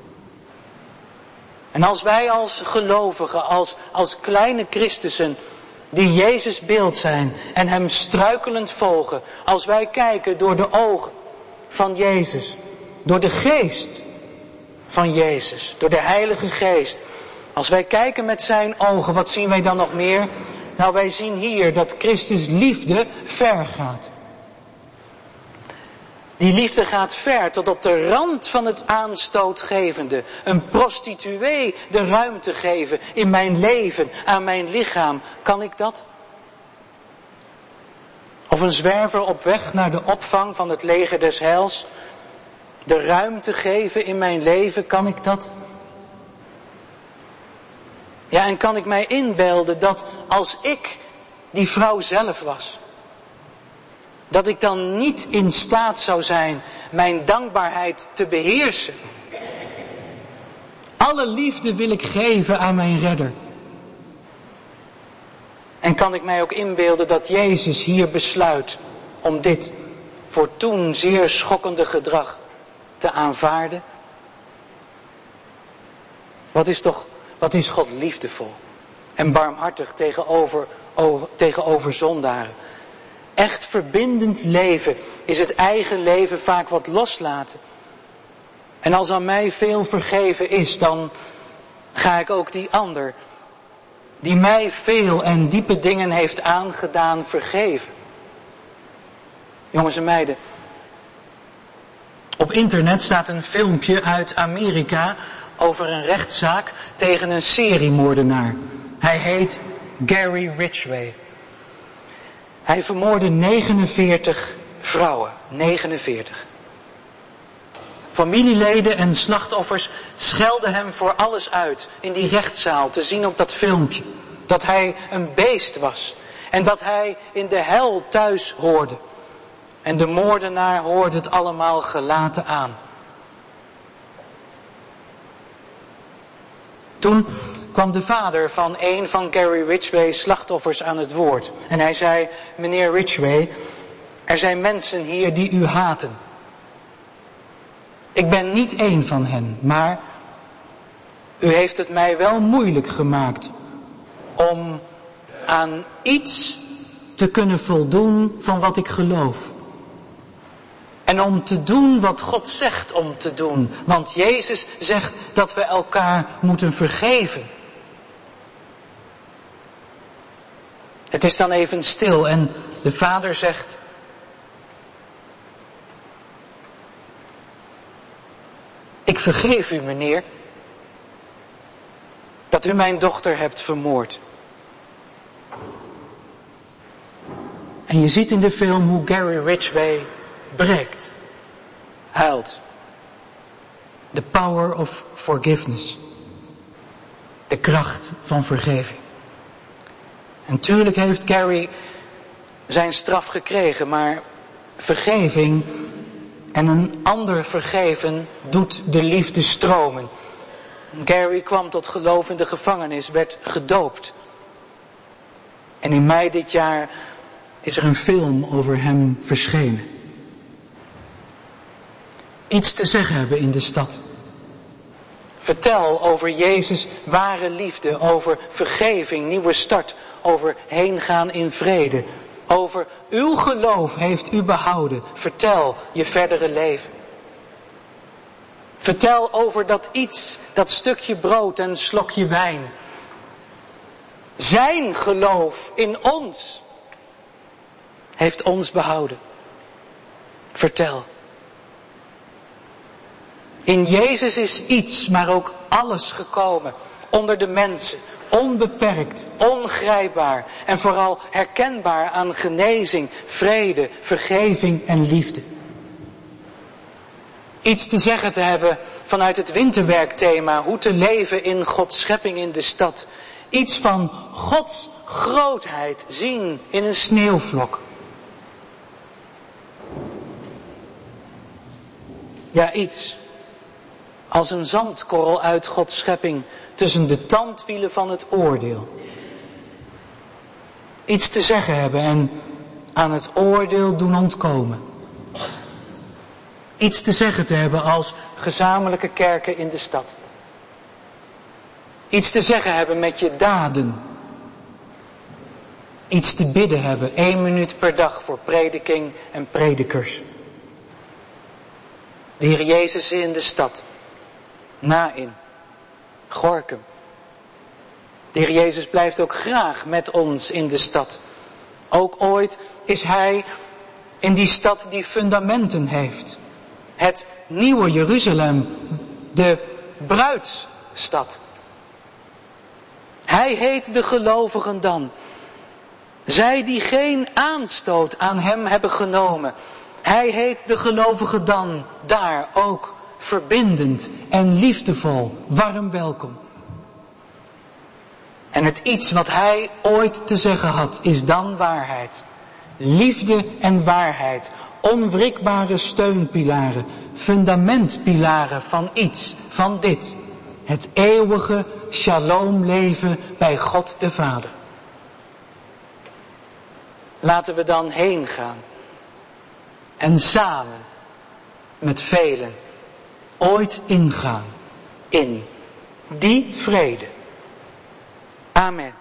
En als wij als gelovigen, als kleine Christussen, die Jezus beeld zijn en hem struikelend volgen, als wij kijken door de ogen van Jezus, door de geest van Jezus, door de Heilige Geest, als wij kijken met zijn ogen, wat zien wij dan nog meer? Nou, wij zien hier dat Christus liefde ver gaat. Die liefde gaat ver tot op de rand van het aanstootgevende. Een prostituee de ruimte geven in mijn leven, aan mijn lichaam. Kan ik dat? Of een zwerver op weg naar de opvang van het leger des heils. De ruimte geven in mijn leven, kan ik dat? Ja, en kan ik mij inbeelden dat als ik die vrouw zelf was, dat ik dan niet in staat zou zijn mijn dankbaarheid te beheersen. Alle liefde wil ik geven aan mijn redder. En kan ik mij ook inbeelden dat Jezus hier besluit om dit voor toen zeer schokkende gedrag te aanvaarden? Wat is God liefdevol en barmhartig tegenover zondaren. Echt verbindend leven is het eigen leven vaak wat loslaten. En als aan mij veel vergeven is, dan ga ik ook die ander, die mij veel en diepe dingen heeft aangedaan, vergeven. Jongens en meiden, op internet staat een filmpje uit Amerika over een rechtszaak tegen een seriemoordenaar. Hij heet Gary Ridgway. Hij vermoordde 49 vrouwen. 49. Familieleden en slachtoffers schelden hem voor alles uit in die rechtszaal te zien op dat filmpje. Dat hij een beest was en dat hij in de hel thuis hoorde. En de moordenaar hoorde het allemaal gelaten aan. Toen kwam de vader van een van Gary Ridgway's slachtoffers aan het woord. En hij zei, meneer Ridgway, er zijn mensen hier die u haten. Ik ben niet één van hen, maar u heeft het mij wel moeilijk gemaakt om aan iets te kunnen voldoen van wat ik geloof. En om te doen wat God zegt om te doen. Want Jezus zegt dat we elkaar moeten vergeven. Het is dan even stil en de vader zegt: ik vergeef u, meneer, dat u mijn dochter hebt vermoord. En je ziet in de film hoe Gary Ridgway breekt, huilt. The power of forgiveness. De kracht van vergeving. En tuurlijk heeft Gary zijn straf gekregen, maar vergeving en een ander vergeven doet de liefde stromen. Gary kwam tot geloof in de gevangenis, werd gedoopt. En in mei dit jaar is er een film over hem verschenen. Iets te zeggen hebben in de stad. Vertel over Jezus' ware liefde, over vergeving, nieuwe start, over heengaan in vrede. Over uw geloof heeft u behouden. Vertel je verdere leven. Vertel over dat iets, dat stukje brood en slokje wijn. Zijn geloof in ons heeft ons behouden. Vertel. In Jezus is iets, maar ook alles gekomen. Onder de mensen. Onbeperkt, ongrijpbaar en vooral herkenbaar aan genezing, vrede, vergeving en liefde. Iets te zeggen te hebben vanuit het winterwerkthema, hoe te leven in Gods schepping in de stad. Iets van Gods grootheid zien in een sneeuwvlok. Ja, iets als een zandkorrel uit Gods schepping tussen de tandwielen van het oordeel. Iets te zeggen hebben en aan het oordeel doen ontkomen. Iets te zeggen te hebben als gezamenlijke kerken in de stad. Iets te zeggen hebben met je daden. Iets te bidden hebben, 1 minuut per dag voor prediking en predikers. De Heer Jezus in de stad. Naïn. Gorinchem. De Heer Jezus blijft ook graag met ons in de stad. Ook ooit is Hij in die stad die fundamenten heeft. Het nieuwe Jeruzalem, de bruidsstad. Hij heet de gelovigen dan. Zij die geen aanstoot aan hem hebben genomen. Hij heet de gelovigen dan daar ook verbindend en liefdevol, warm welkom. En het iets wat hij ooit te zeggen had, is dan waarheid. Liefde en waarheid, onwrikbare steunpilaren, fundamentpilaren van iets, van dit. Het eeuwige shalomleven bij God de Vader. Laten we dan heen gaan. En samen, met velen, ooit ingaan in die vrede. Amen.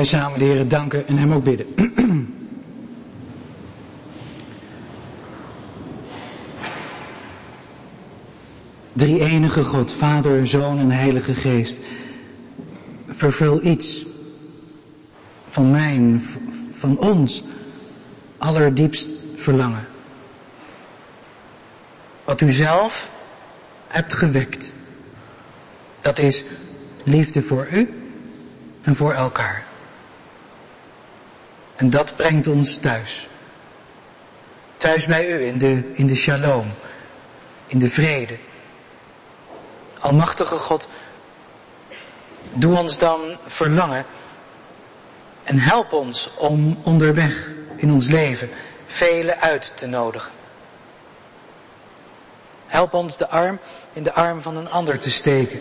wij samen de Heer danken en hem ook bidden. Drie-enige God, Vader, Zoon en Heilige Geest. Vervul iets van mijn, van ons allerdiepst verlangen. Wat u zelf hebt gewekt. Dat is liefde voor u en voor elkaar. En dat brengt ons thuis. Thuis bij u in de shalom, in de vrede. Almachtige God, doe ons dan verlangen en help ons om onderweg in ons leven velen uit te nodigen. Help ons de arm in de arm van een ander te steken.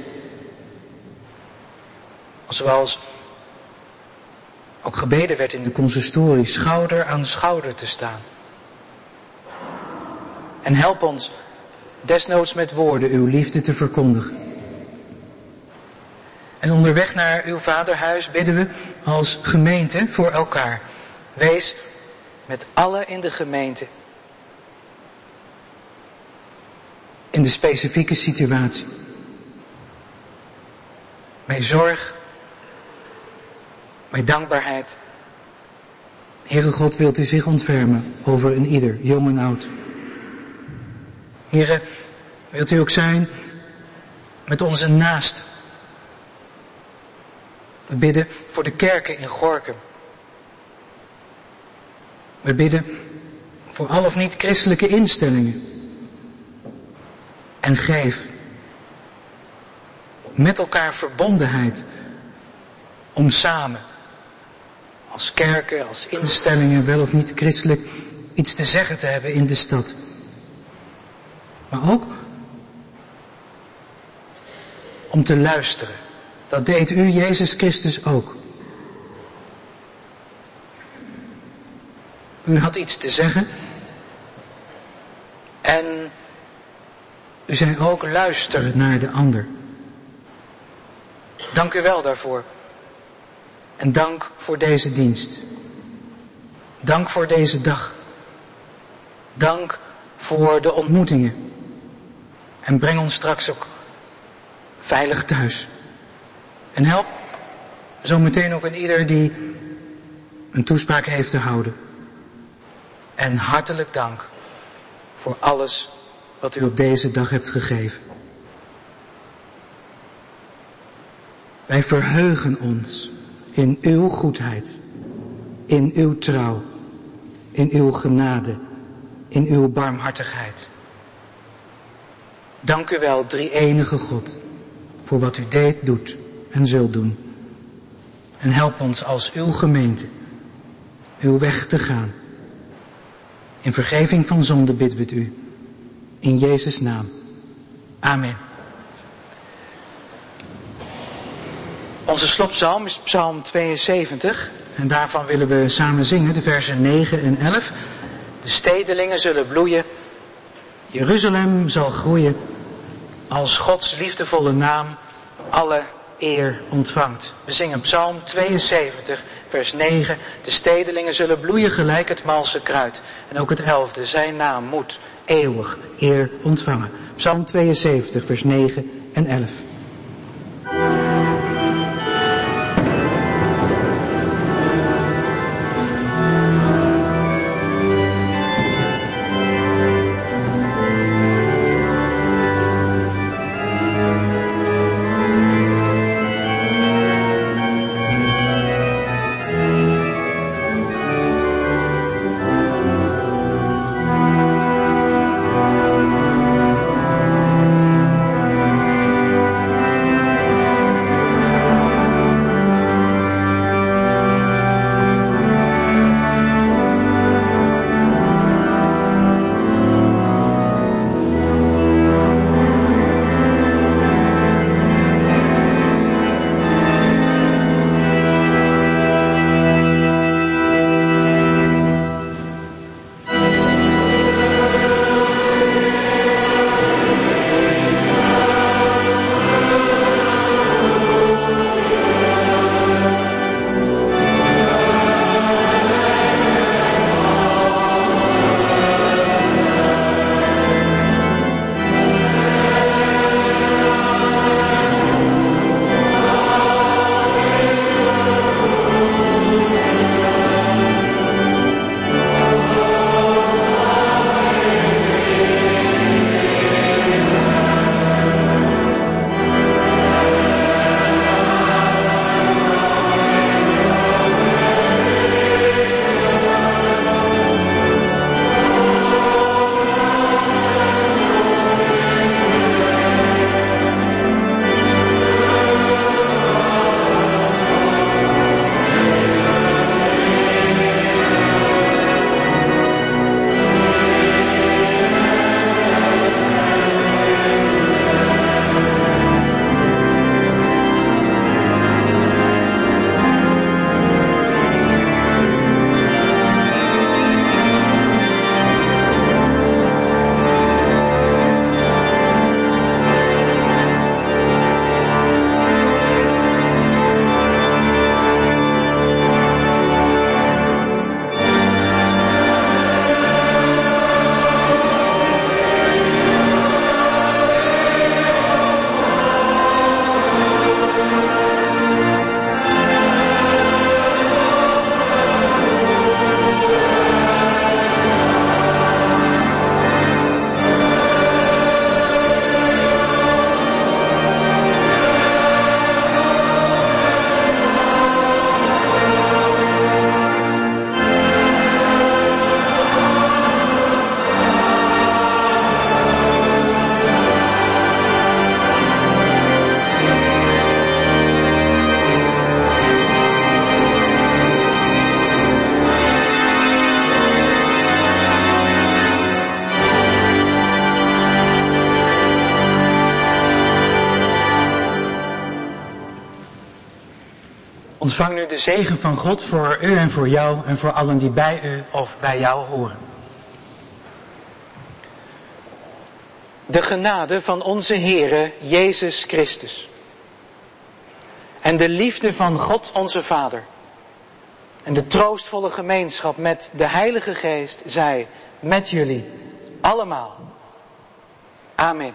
Zoals ook gebeden werd in de consistorie, schouder aan schouder te staan. En help ons desnoods met woorden uw liefde te verkondigen. En onderweg naar uw vaderhuis bidden we als gemeente voor elkaar. Wees met allen in de gemeente in de specifieke situatie. Met zorg, met dankbaarheid. Heere God, wilt u zich ontfermen over een ieder, jong en oud. Heere, wilt u ook zijn met onze naasten. We bidden voor de kerken in Gorinchem. We bidden voor al of niet christelijke instellingen. En geef met elkaar verbondenheid om samen als kerken, als instellingen, wel of niet christelijk, iets te zeggen te hebben in de stad. Maar ook om te luisteren. Dat deed u, Jezus Christus, ook. U had iets te zeggen. En u zei ook luisteren naar de ander. Dank u wel daarvoor. En dank voor deze dienst. Dank voor deze dag. Dank voor de ontmoetingen. En breng ons straks ook veilig thuis. En help zometeen ook een ieder die een toespraak heeft te houden. En hartelijk dank voor alles wat u op deze dag hebt gegeven. Wij verheugen ons in uw goedheid, in uw trouw, in uw genade, in uw barmhartigheid. Dank u wel, drie-enige God, voor wat u deed, doet en zult doen. En help ons als uw gemeente uw weg te gaan. In vergeving van zonde bidden we het u. In Jezus' naam. Amen. Onze slotpsalm is psalm 72. En daarvan willen we samen zingen de versen 9 en 11. De stedelingen zullen bloeien. Jeruzalem zal groeien. Als Gods liefdevolle naam alle eer ontvangt. We zingen psalm 72, vers 9. De stedelingen zullen bloeien gelijk het malse kruid. En ook het 11e, zijn naam moet eeuwig eer ontvangen. Psalm 72, vers 9 en 11. Ontvang nu de zegen van God voor u en voor jou en voor allen die bij u of bij jou horen. De genade van onze Heere Jezus Christus en de liefde van God onze Vader en de troostvolle gemeenschap met de Heilige Geest zij met jullie allemaal. Amen.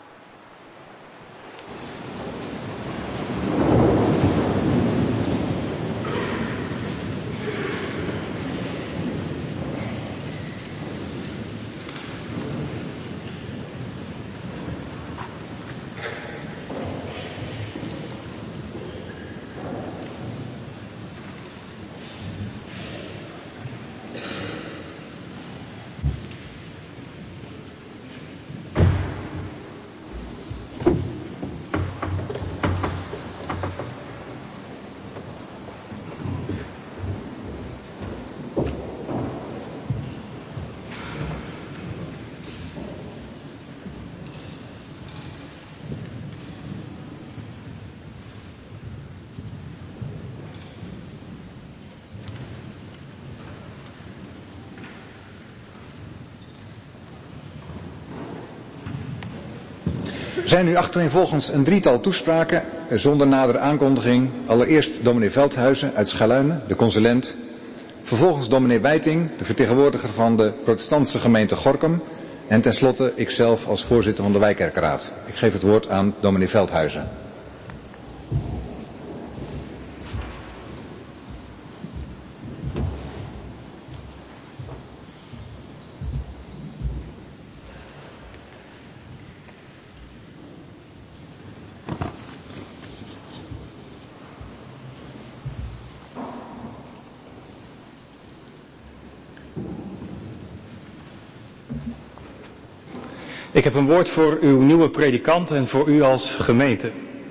Er zijn nu achtereenvolgens een drietal toespraken zonder nadere aankondiging. Allereerst dominee Veldhuizen uit Schaluinen, de consulent. Vervolgens dominee Wijting, de vertegenwoordiger van de protestantse gemeente Gorinchem. En tenslotte ikzelf als voorzitter van de wijkkerkenraad. Ik geef het woord aan dominee Veldhuizen. Ik heb een woord voor uw nieuwe predikant en voor u als gemeente.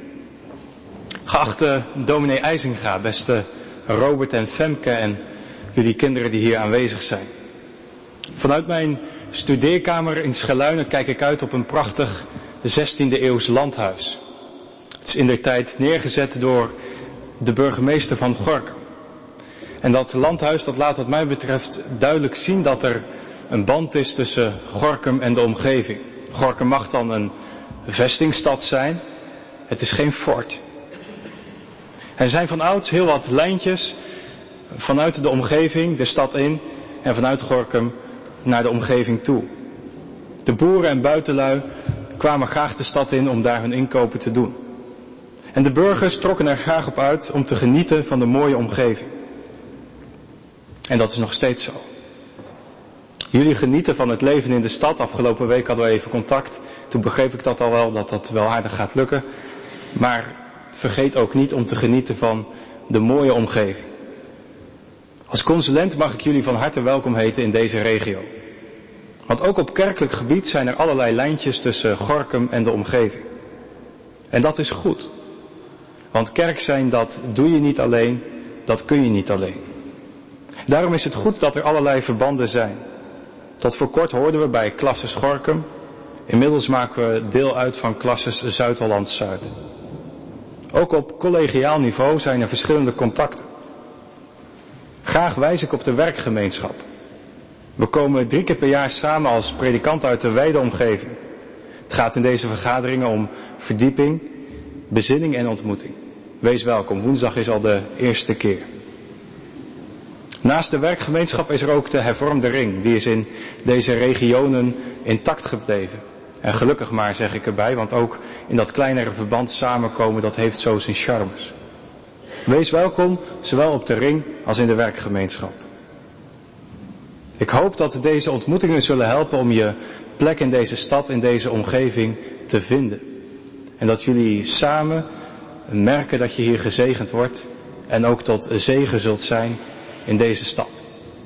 Geachte dominee IJzinga, beste Robert en Femke en jullie kinderen die hier aanwezig zijn. Vanuit mijn studeerkamer in Schaluinen kijk ik uit op een prachtig 16e eeuws landhuis. Het is indertijd neergezet door de burgemeester van Gorinchem. En dat landhuis dat laat wat mij betreft duidelijk zien dat er een band is tussen Gorinchem en de omgeving. Gorinchem mag dan een vestingstad zijn. Het is geen fort. Er zijn van ouds heel wat lijntjes vanuit de omgeving, de stad in en vanuit Gorinchem naar de omgeving toe. De boeren en buitenlui kwamen graag de stad in om daar hun inkopen te doen. En de burgers trokken er graag op uit om te genieten van de mooie omgeving. En dat is nog steeds zo. Jullie genieten van het leven in de stad. Afgelopen week hadden we even contact. Toen begreep ik dat al wel, dat dat wel aardig gaat lukken. Maar vergeet ook niet om te genieten van de mooie omgeving. Als consulent mag ik jullie van harte welkom heten in deze regio. Want ook op kerkelijk gebied zijn er allerlei lijntjes tussen Gorinchem en de omgeving. En dat is goed. Want kerk zijn, dat doe je niet alleen, dat kun je niet alleen. Daarom is het goed dat er allerlei verbanden zijn. Tot voor kort hoorden we bij Classes Gorinchem. Inmiddels maken we deel uit van Classes Zuid-Holland-Zuid. Ook op collegiaal niveau zijn er verschillende contacten. Graag wijs ik op de werkgemeenschap. We komen 3 keer per jaar samen als predikant uit de wijde omgeving. Het gaat in deze vergaderingen om verdieping, bezinning en ontmoeting. Wees welkom, woensdag is al de eerste keer. Naast de werkgemeenschap is er ook de hervormde ring. Die is in deze regionen intact gebleven. En gelukkig maar, zeg ik erbij, want ook in dat kleinere verband samenkomen, dat heeft zo zijn charmes. Wees welkom, zowel op de ring als in de werkgemeenschap. Ik hoop dat deze ontmoetingen zullen helpen om je plek in deze stad, in deze omgeving te vinden. En dat jullie samen merken dat je hier gezegend wordt en ook tot zegen zult zijn in deze stad.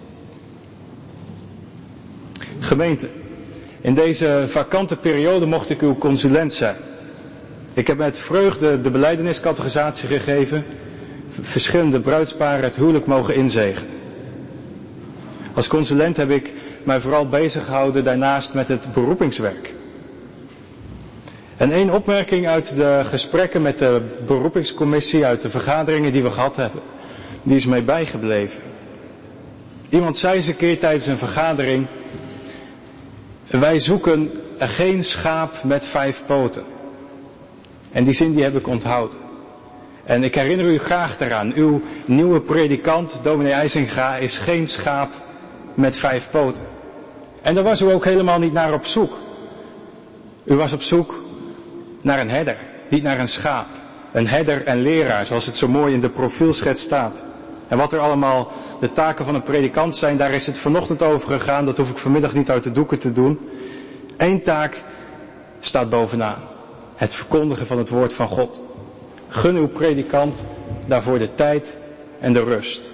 Gemeente, in deze vakante periode mocht ik uw consulent zijn. Ik heb met vreugde de belijdeniscatechisatie gegeven, verschillende bruidsparen het huwelijk mogen inzegenen. Als consulent heb ik mij vooral bezig gehouden daarnaast met het beroepingswerk. En één opmerking uit de gesprekken met de beroepingscommissie, uit de vergaderingen die we gehad hebben, die is mij bijgebleven. Iemand zei eens een keer tijdens een vergadering: wij zoeken geen schaap met 5 poten. En die zin die heb ik onthouden. En ik herinner u graag daaraan, uw nieuwe predikant, dominee IJzinga, is geen schaap met 5 poten. En daar was u ook helemaal niet naar op zoek. U was op zoek naar een herder, niet naar een schaap. Een herder en leraar, zoals het zo mooi in de profielschets staat. En wat er allemaal de taken van een predikant zijn, daar is het vanochtend over gegaan. Dat hoef ik vanmiddag niet uit de doeken te doen. Eén taak staat bovenaan. Het verkondigen van het woord van God. Gun uw predikant daarvoor de tijd en de rust.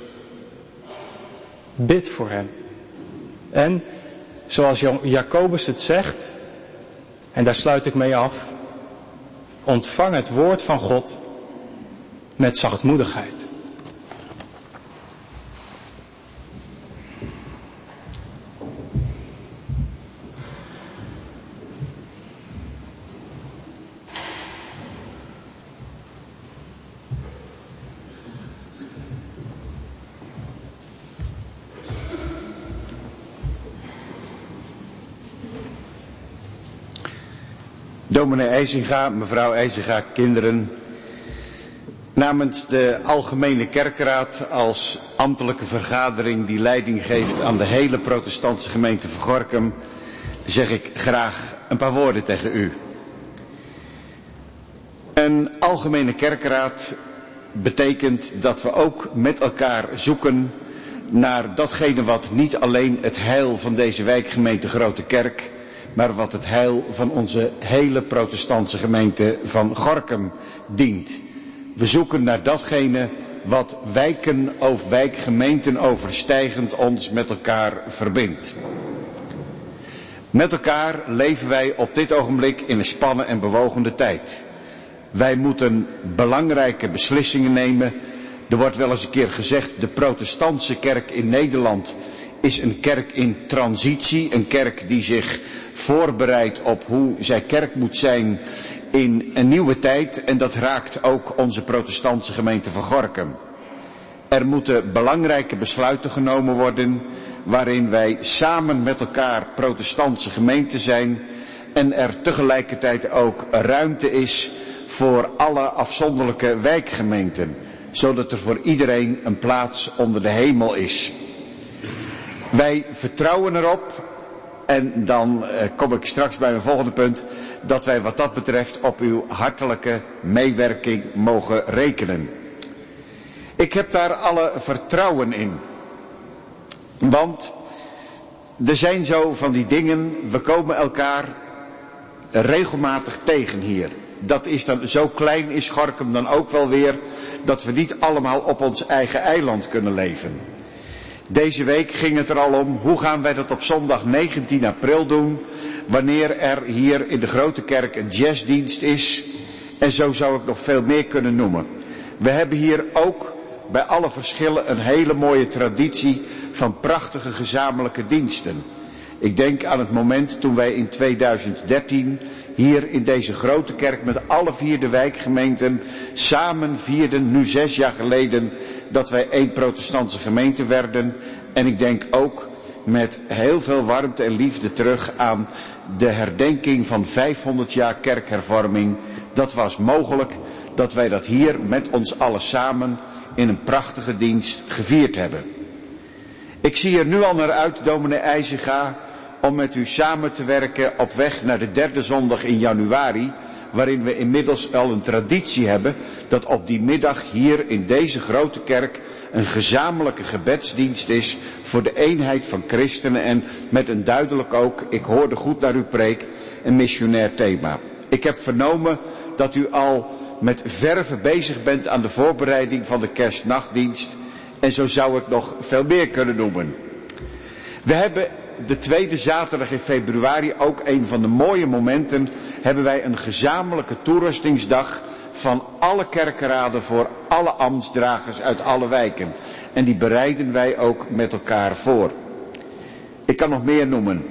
Bid voor hem. En, zoals Jacobus het zegt, en daar sluit ik mee af, ontvang het woord van God met zachtmoedigheid. Dominee IJzinga, mevrouw IJzinga, kinderen. Namens de Algemene Kerkraad als ambtelijke vergadering die leiding geeft aan de hele protestantse gemeente van Gorinchem, zeg ik graag een paar woorden tegen u. Een Algemene Kerkraad betekent dat we ook met elkaar zoeken naar datgene wat niet alleen het heil van deze wijkgemeente Grote Kerk, maar wat het heil van onze hele protestantse gemeente van Gorinchem dient. We zoeken naar datgene wat wijken of wijkgemeenten overstijgend ons met elkaar verbindt. Met elkaar leven wij op dit ogenblik in een spannende en bewogende tijd. Wij moeten belangrijke beslissingen nemen. Er wordt wel eens een keer gezegd, de protestantse kerk in Nederland is een kerk in transitie. Een kerk die zich voorbereidt op hoe zij kerk moet zijn in een nieuwe tijd. En dat raakt ook onze protestantse gemeente van Gorinchem. Er moeten belangrijke besluiten genomen worden waarin wij samen met elkaar protestantse gemeente zijn. En er tegelijkertijd ook ruimte is voor alle afzonderlijke wijkgemeenten. Zodat er voor iedereen een plaats onder de hemel is. Wij vertrouwen erop, en dan kom ik straks bij mijn volgende punt, dat wij wat dat betreft op uw hartelijke meewerking mogen rekenen. Ik heb daar alle vertrouwen in. Want er zijn zo van die dingen, we komen elkaar regelmatig tegen hier. Dat is dan, zo klein is Gorinchem dan ook wel weer, dat we niet allemaal op ons eigen eiland kunnen leven. Deze week ging het er al om, hoe gaan wij dat op zondag 19 april doen, wanneer er hier in de Grote Kerk een jazzdienst is. En zo zou ik nog veel meer kunnen noemen. We hebben hier ook bij alle verschillen een hele mooie traditie van prachtige gezamenlijke diensten. Ik denk aan het moment toen wij in 2013 hier in deze Grote Kerk met alle 4 de wijkgemeenten samen vierden, nu 6 jaar geleden, dat wij één protestantse gemeente werden. En ik denk ook met heel veel warmte en liefde terug aan de herdenking van 500 jaar kerkhervorming. Dat was mogelijk dat wij dat hier met ons allen samen in een prachtige dienst gevierd hebben. Ik zie er nu al naar uit, dominee IJzinga, om met u samen te werken op weg naar de 3e zondag in januari, waarin we inmiddels al een traditie hebben dat op die middag hier in deze Grote Kerk een gezamenlijke gebedsdienst is voor de eenheid van christenen en met een duidelijk ook, ik hoorde goed naar uw preek, een missionair thema. Ik heb vernomen dat u al met verve bezig bent aan de voorbereiding van de kerstnachtdienst en zo zou ik nog veel meer kunnen noemen. We hebben de 2e zaterdag in februari, ook een van de mooie momenten, hebben wij een gezamenlijke toerustingsdag van alle kerkenraden voor alle ambtsdragers uit alle wijken. En die bereiden wij ook met elkaar voor. Ik kan nog meer noemen.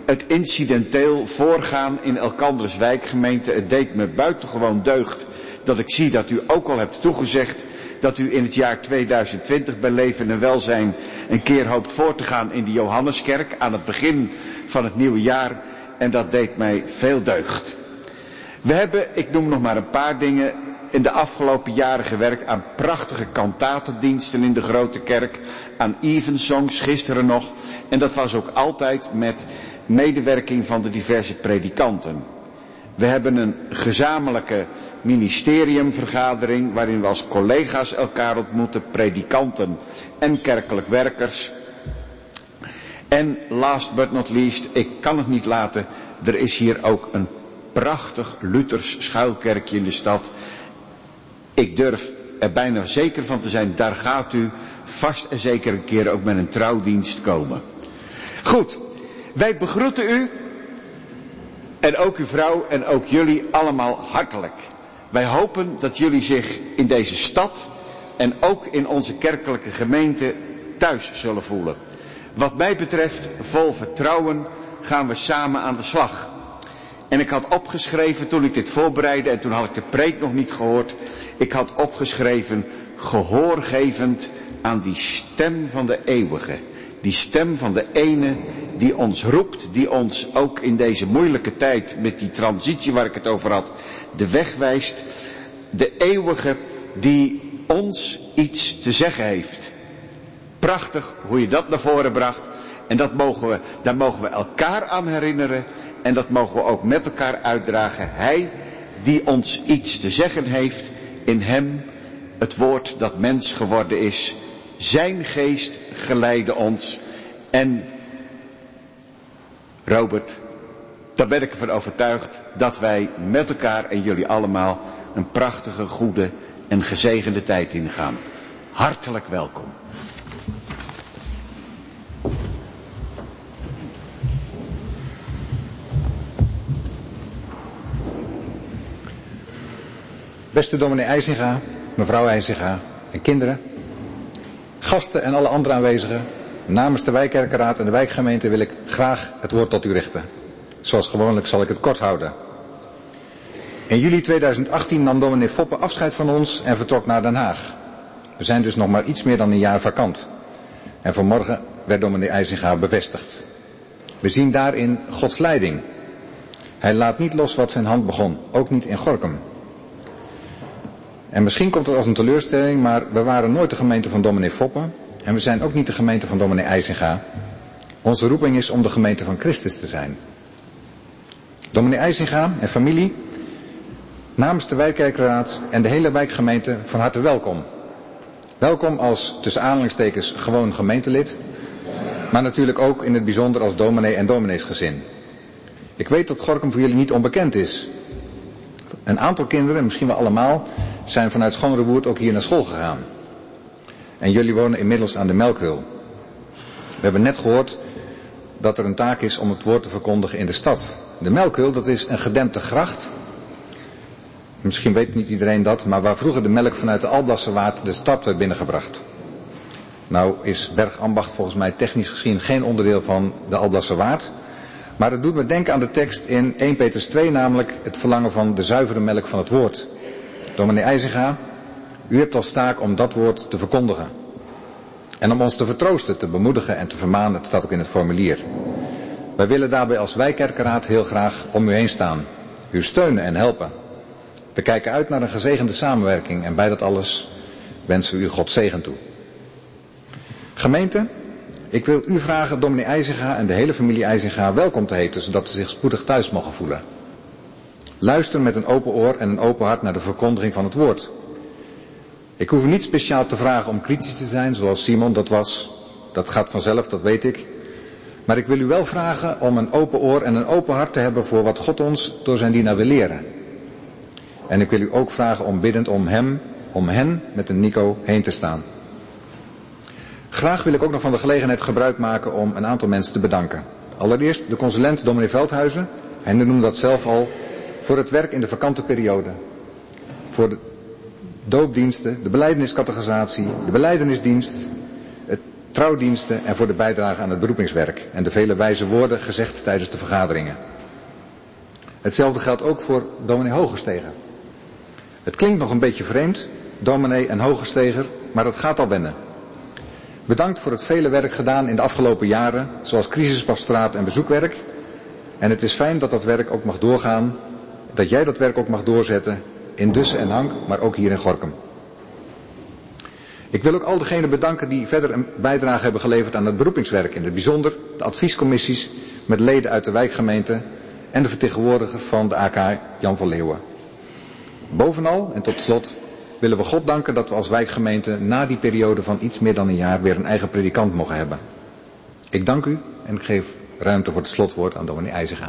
het incidenteel voorgaan in elkanders wijkgemeente. Het deed me buitengewoon deugd dat ik zie dat u ook al hebt toegezegd dat u in het jaar 2020 bij Leven en Welzijn een keer hoopt voor te gaan in de Johanneskerk aan het begin van het nieuwe jaar. En dat deed mij veel deugd. We hebben, ik noem nog maar een paar dingen, in de afgelopen jaren gewerkt aan prachtige kantatendiensten in de grote kerk, aan evensongs gisteren nog. En dat was ook altijd met medewerking van de diverse predikanten. We hebben een gezamenlijke ministeriumvergadering waarin we als collega's elkaar ontmoeten, predikanten en kerkelijk werkers. En last but not least, ik kan het niet laten, er is hier ook een prachtig Luthers schuilkerkje in de stad. Ik durf er bijna zeker van te zijn, daar gaat u vast en zeker een keer ook met een trouwdienst komen. Goed, wij begroeten u en ook uw vrouw en ook jullie allemaal hartelijk. Wij hopen dat jullie zich in deze stad en ook in onze kerkelijke gemeente thuis zullen voelen. Wat mij betreft, vol vertrouwen, gaan we samen aan de slag. En ik had opgeschreven toen ik dit voorbereidde, en toen had ik de preek nog niet gehoord. Ik had opgeschreven, gehoorgevend aan die stem van de eeuwige. Die stem van de ene die ons roept, die ons ook in deze moeilijke tijd met die transitie waar ik het over had, de weg wijst. De eeuwige die ons iets te zeggen heeft. Prachtig hoe je dat naar voren bracht. En daar mogen we elkaar aan herinneren. En dat mogen we ook met elkaar uitdragen. Hij die ons iets te zeggen heeft, in hem het woord dat mens geworden is. Zijn geest geleidde ons. En Robert, daar ben ik ervan overtuigd dat wij met elkaar en jullie allemaal een prachtige, goede en gezegende tijd ingaan. Hartelijk welkom. Beste dominee IJzinga, mevrouw IJzinga en kinderen, gasten en alle andere aanwezigen, namens de wijkkerkenraad en de wijkgemeente wil ik graag het woord tot u richten. Zoals gewoonlijk zal ik het kort houden. In juli 2018 nam dominee Foppe afscheid van ons en vertrok naar Den Haag. We zijn dus nog maar iets meer dan een jaar vakant. En vanmorgen werd dominee IJzinga bevestigd. We zien daarin Gods leiding. Hij laat niet los wat zijn hand begon, ook niet in Gorinchem. En misschien komt het als een teleurstelling, maar we waren nooit de gemeente van dominee Foppe en we zijn ook niet de gemeente van dominee IJzinga. Onze roeping is om de gemeente van Christus te zijn. Dominee IJzinga en familie, namens de wijkkerkenraad en de hele wijkgemeente van harte welkom. Welkom als, tussen aanhalingstekens, gewoon gemeentelid, maar natuurlijk ook in het bijzonder als dominee en domineesgezin. Ik weet dat Gorinchem voor jullie niet onbekend is. Een aantal kinderen, misschien wel allemaal, zijn vanuit Schoonrewoerd ook hier naar school gegaan. En jullie wonen inmiddels aan de Melkhul. We hebben net gehoord dat er een taak is om het woord te verkondigen in de stad. De Melkhul, dat is een gedempte gracht. Misschien weet niet iedereen dat, maar waar vroeger de melk vanuit de Alblasserwaard de stad werd binnengebracht. Nou is Bergambacht volgens mij technisch gezien geen onderdeel van de Alblasserwaard. Maar het doet me denken aan de tekst in 1 Petrus 2, namelijk het verlangen van de zuivere melk van het woord. Dominee IJzinga, u hebt als taak om dat woord te verkondigen. En om ons te vertroosten, te bemoedigen en te vermanen, het staat ook in het formulier. Wij willen daarbij als wijkkerkenraad heel graag om u heen staan. U steunen en helpen. We kijken uit naar een gezegende samenwerking en bij dat alles wensen we u Gods zegen toe. Gemeente, ik wil u vragen dominee IJzinga en de hele familie IJzinga welkom te heten, zodat ze zich spoedig thuis mogen voelen. Luister met een open oor en een open hart naar de verkondiging van het woord. Ik hoef u niet speciaal te vragen om kritisch te zijn, zoals Simon dat was. Dat gaat vanzelf, dat weet ik. Maar ik wil u wel vragen om een open oor en een open hart te hebben voor wat God ons door zijn dienaar wil leren. En ik wil u ook vragen om biddend om hen met een Nico heen te staan. Graag wil ik ook nog van de gelegenheid gebruik maken om een aantal mensen te bedanken. Allereerst de consulent dominee Veldhuizen, hij noemde dat zelf al, voor het werk in de vakante periode. Voor de doopdiensten, de belijdeniscatechisatie, de belijdenisdienst, het trouwdiensten en voor de bijdrage aan het beroepingswerk en de vele wijze woorden gezegd tijdens de vergaderingen. Hetzelfde geldt ook voor dominee Hogesteger. Het klinkt nog een beetje vreemd, dominee en Hogesteger, maar het gaat al wennen. Bedankt voor het vele werk gedaan in de afgelopen jaren, zoals crisispastoraat en bezoekwerk. En het is fijn dat dat werk ook mag doorgaan, dat jij dat werk ook mag doorzetten in Dussen en Hank, maar ook hier in Gorinchem. Ik wil ook al diegenen bedanken die verder een bijdrage hebben geleverd aan het beroepingswerk, in het bijzonder de adviescommissies met leden uit de wijkgemeente en de vertegenwoordiger van de AK Jan van Leeuwen. Bovenal, en tot slot, willen we God danken dat we als wijkgemeente na die periode van iets meer dan een jaar weer een eigen predikant mogen hebben. Ik dank u en ik geef ruimte voor het slotwoord aan dominee IJzega.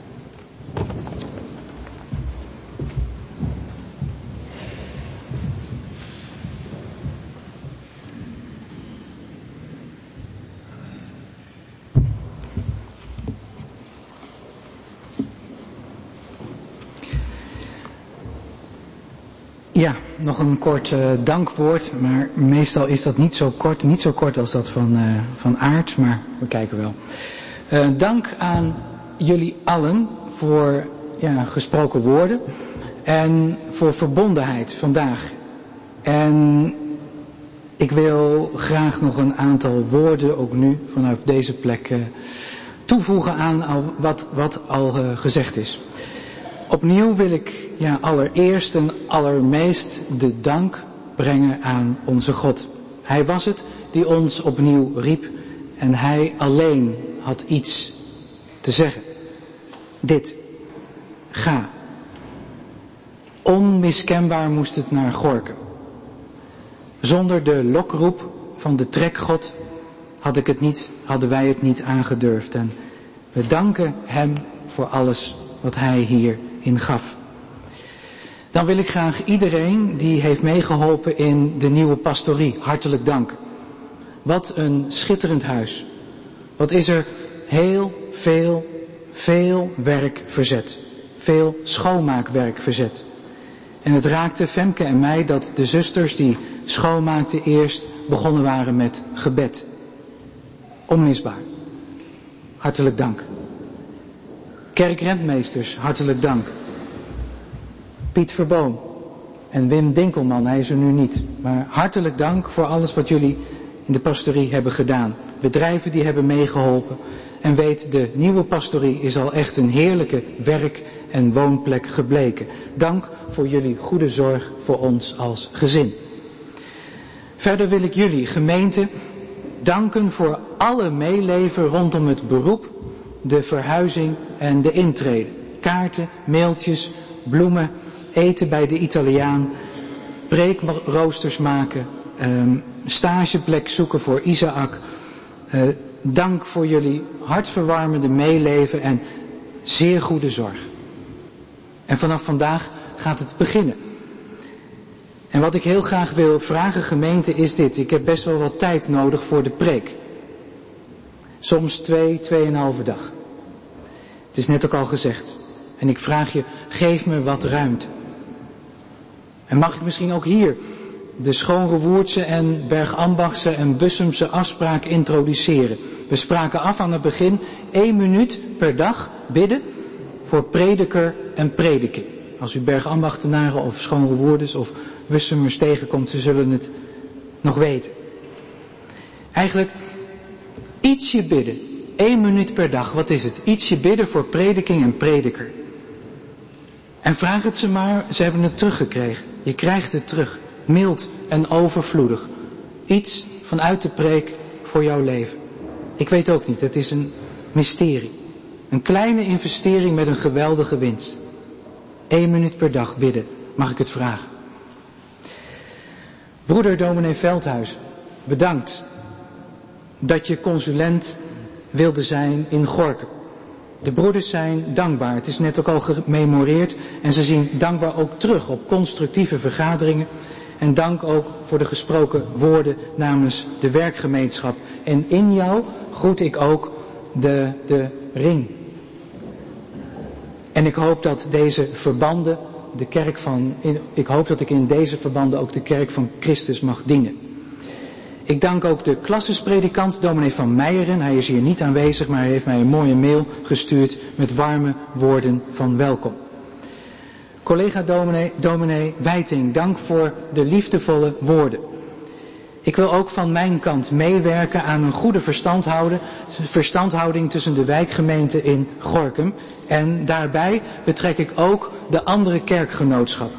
Ja, nog een kort dankwoord, maar meestal is dat niet zo kort als dat van Aart, maar we kijken wel. Dank aan jullie allen voor gesproken woorden en voor verbondenheid vandaag. En ik wil graag nog een aantal woorden, ook nu vanuit deze plek, toevoegen aan wat al gezegd is. Opnieuw wil ik allereerst en allermeest de dank brengen aan onze God. Hij was het die ons opnieuw riep en hij alleen had iets te zeggen. Dit, ga. Onmiskenbaar moest het naar Gorinchem. Zonder de lokroep van de trekgod hadden wij het niet aangedurfd. En we danken hem voor alles wat hij hierin gaf. Dan wil ik graag iedereen die heeft meegeholpen in de nieuwe pastorie hartelijk danken. Wat een schitterend huis. Wat is er heel veel werk verzet. Veel schoonmaakwerk verzet. En het raakte Femke en mij dat de zusters die schoonmaakten eerst begonnen waren met gebed. Onmisbaar. Hartelijk dank. Kerkrentmeesters, hartelijk dank. Piet Verboom en Wim Dinkelman, hij is er nu niet. Maar hartelijk dank voor alles wat jullie in de pastorie hebben gedaan. Bedrijven die hebben meegeholpen. En weet, de nieuwe pastorie is al echt een heerlijke werk- en woonplek gebleken. Dank voor jullie goede zorg voor ons als gezin. Verder wil ik jullie, gemeente, danken voor alle meeleven rondom het beroep, de verhuizing en de intrede. Kaarten, mailtjes, bloemen, eten bij de Italiaan, preekroosters maken, stageplek zoeken voor Isaac. Dank voor jullie hartverwarmende meeleven en zeer goede zorg. En vanaf vandaag gaat het beginnen. En wat ik heel graag wil vragen, gemeente, is dit. Ik heb best wel wat tijd nodig voor de preek. Soms 2,5 dag. Het is net ook al gezegd. En ik vraag je, geef me wat ruimte. En mag ik misschien ook hier de Schoonrewoerdse en Bergambachtse en Bussumse afspraak introduceren. We spraken af aan het begin 1 minuut per dag bidden voor prediker en prediking. Als u Bergambachtenaren of Schoonrewoerders of Bussumers tegenkomt, ze zullen het nog weten. Eigenlijk ietsje bidden. 1 minuut per dag, wat is het? Ietsje bidden voor prediking en prediker. En vraag het ze maar, ze hebben het teruggekregen. Je krijgt het terug. Mild en overvloedig. Iets vanuit de preek voor jouw leven. Ik weet ook niet, het is een mysterie. Een kleine investering met een geweldige winst. 1 minuut per dag bidden, mag ik het vragen. Broeder dominee Veldhuis, bedankt dat je consulent wilde zijn in Gorinchem. De broeders zijn dankbaar, het is net ook al gememoreerd en ze zien dankbaar ook terug op constructieve vergaderingen. En dank ook voor de gesproken woorden namens de werkgemeenschap. En in jou groet ik ook de ring. En ik hoop dat deze verbanden, ik hoop dat ik in deze verbanden ook de kerk van Christus mag dienen. Ik dank ook de klassespredikant, dominee Van Meijeren. Hij is hier niet aanwezig, maar hij heeft mij een mooie mail gestuurd met warme woorden van welkom. Collega dominee Wijting, dank voor de liefdevolle woorden. Ik wil ook van mijn kant meewerken aan een goede verstandhouding tussen de wijkgemeenten in Gorinchem. En daarbij betrek ik ook de andere kerkgenootschappen.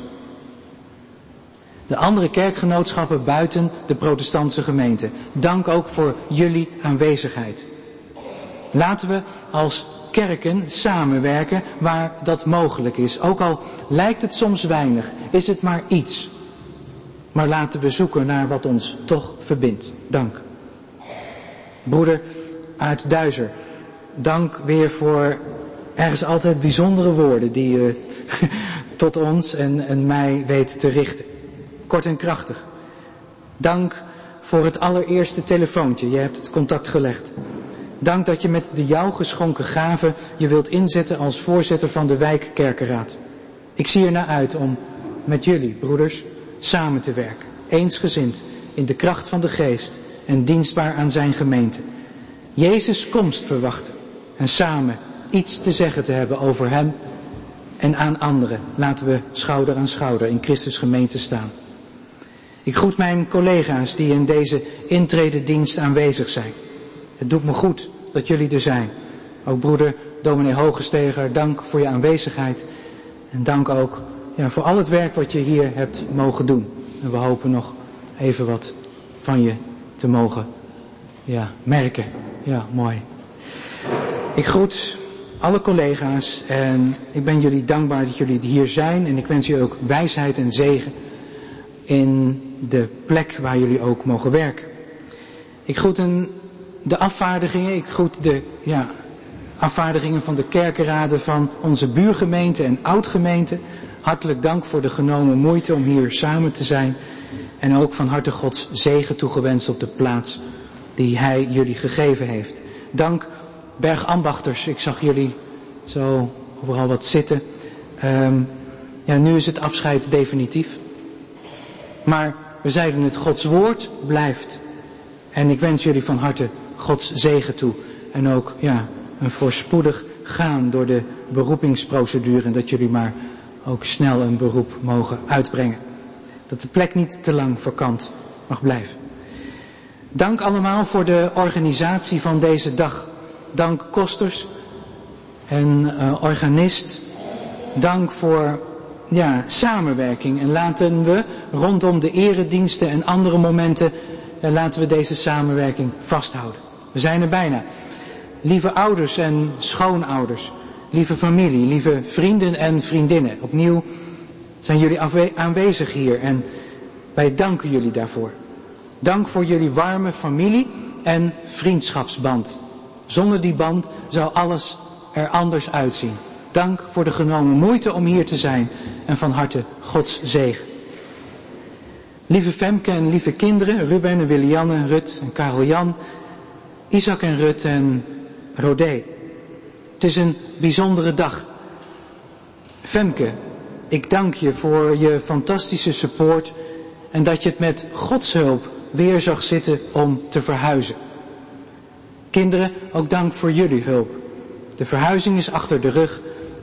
De andere kerkgenootschappen buiten de protestantse gemeente. Dank ook voor jullie aanwezigheid. Laten we als kerken samenwerken waar dat mogelijk is. Ook al lijkt het soms weinig, is het maar iets. Maar laten we zoeken naar wat ons toch verbindt. Dank. Broeder Aart Duizer, dank weer voor ergens altijd bijzondere woorden die u tot ons en mij weet te richten. Kort en krachtig. Dank voor het allereerste telefoontje. Je hebt het contact gelegd. Dank dat je met de jou geschonken gave je wilt inzetten als voorzitter van de wijkkerkenraad. Ik zie er naar uit om met jullie, broeders, samen te werken. Eensgezind in de kracht van de geest en dienstbaar aan zijn gemeente. Jezus' komst verwachten en samen iets te zeggen te hebben over hem en aan anderen. Laten we schouder aan schouder in Christus gemeente staan. Ik groet mijn collega's die in deze intrededienst aanwezig zijn. Het doet me goed dat jullie er zijn. Ook broeder dominee Hogesteger, dank voor je aanwezigheid. En dank ook voor al het werk wat je hier hebt mogen doen. En we hopen nog even wat van je te mogen merken. Ja, mooi. Ik groet alle collega's en ik ben jullie dankbaar dat jullie hier zijn. En ik wens jullie ook wijsheid en zegen in de plek waar jullie ook mogen werken. Ik groet de afvaardigingen. Ik groet de afvaardigingen van de kerkenraden van onze buurgemeente en oudgemeente. Hartelijk dank voor de genomen moeite om hier samen te zijn. En ook van harte Gods zegen toegewenst op de plaats die Hij jullie gegeven heeft. Dank bergambachters. Ik zag jullie zo overal wat zitten. Nu is het afscheid definitief. Maar we zeiden het, Gods woord blijft. En ik wens jullie van harte Gods zegen toe. En ook een voorspoedig gaan door de beroepingsprocedure. En dat jullie maar ook snel een beroep mogen uitbrengen. Dat de plek niet te lang vakant mag blijven. Dank allemaal voor de organisatie van deze dag. Dank kosters en organist. Dank voor samenwerking. En laten we rondom de erediensten en andere momenten, laten we deze samenwerking vasthouden. We zijn er bijna. Lieve ouders en schoonouders, lieve familie, lieve vrienden en vriendinnen. Opnieuw zijn jullie aanwezig hier en wij danken jullie daarvoor. Dank voor jullie warme familie en vriendschapsband. Zonder die band zou alles er anders uitzien. Dank voor de genomen moeite om hier te zijn en van harte Gods zegen. Lieve Femke en lieve kinderen, Ruben en Willianne, Rut en Karel-Jan, Isaac en Rut en Rodé. Het is een bijzondere dag. Femke, ik dank je voor je fantastische support en dat je het met Gods hulp weer zag zitten om te verhuizen. Kinderen, ook dank voor jullie hulp. De verhuizing is achter de rug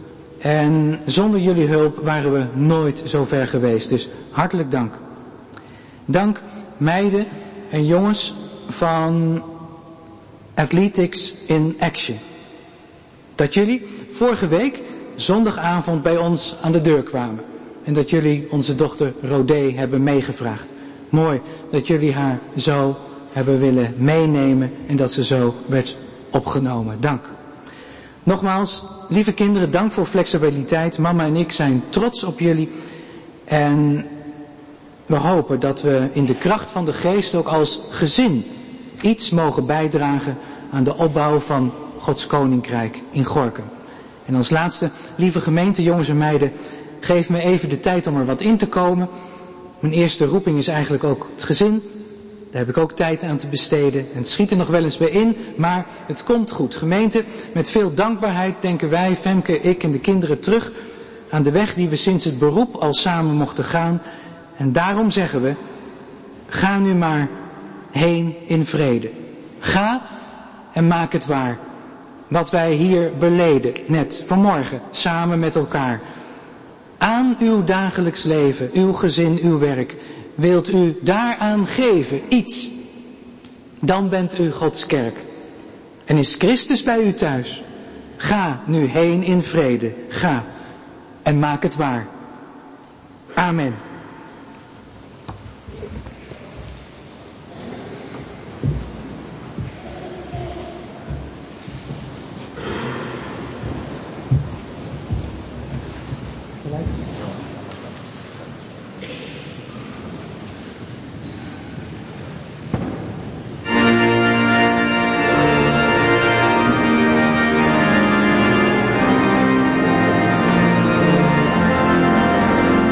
en zonder jullie hulp waren we nooit zo ver geweest. Dus hartelijk dank. Dank meiden en jongens van Athletics in Action. Dat jullie vorige week zondagavond bij ons aan de deur kwamen. En dat jullie onze dochter Rodé hebben meegevraagd. Mooi dat jullie haar zo hebben willen meenemen en dat ze zo werd opgenomen. Dank. Nogmaals, lieve kinderen, dank voor flexibiliteit. Mama en ik zijn trots op jullie. En we hopen dat we in de kracht van de geest ook als gezin iets mogen bijdragen aan de opbouw van Gods Koninkrijk in Gorinchem. En als laatste, lieve gemeente, jongens en meiden, geef me even de tijd om er wat in te komen. Mijn eerste roeping is eigenlijk ook het gezin. Daar heb ik ook tijd aan te besteden. En het schiet er nog wel eens bij in, maar het komt goed. Gemeente, met veel dankbaarheid denken wij, Femke, ik en de kinderen terug aan de weg die we sinds het beroep al samen mochten gaan. En daarom zeggen we, ga nu maar heen in vrede. Ga en maak het waar. Wat wij hier beleden, net vanmorgen, samen met elkaar. Aan uw dagelijks leven, uw gezin, uw werk, wilt u daaraan geven iets. Dan bent u Gods kerk. En is Christus bij u thuis. Ga nu heen in vrede. Ga en maak het waar. Amen.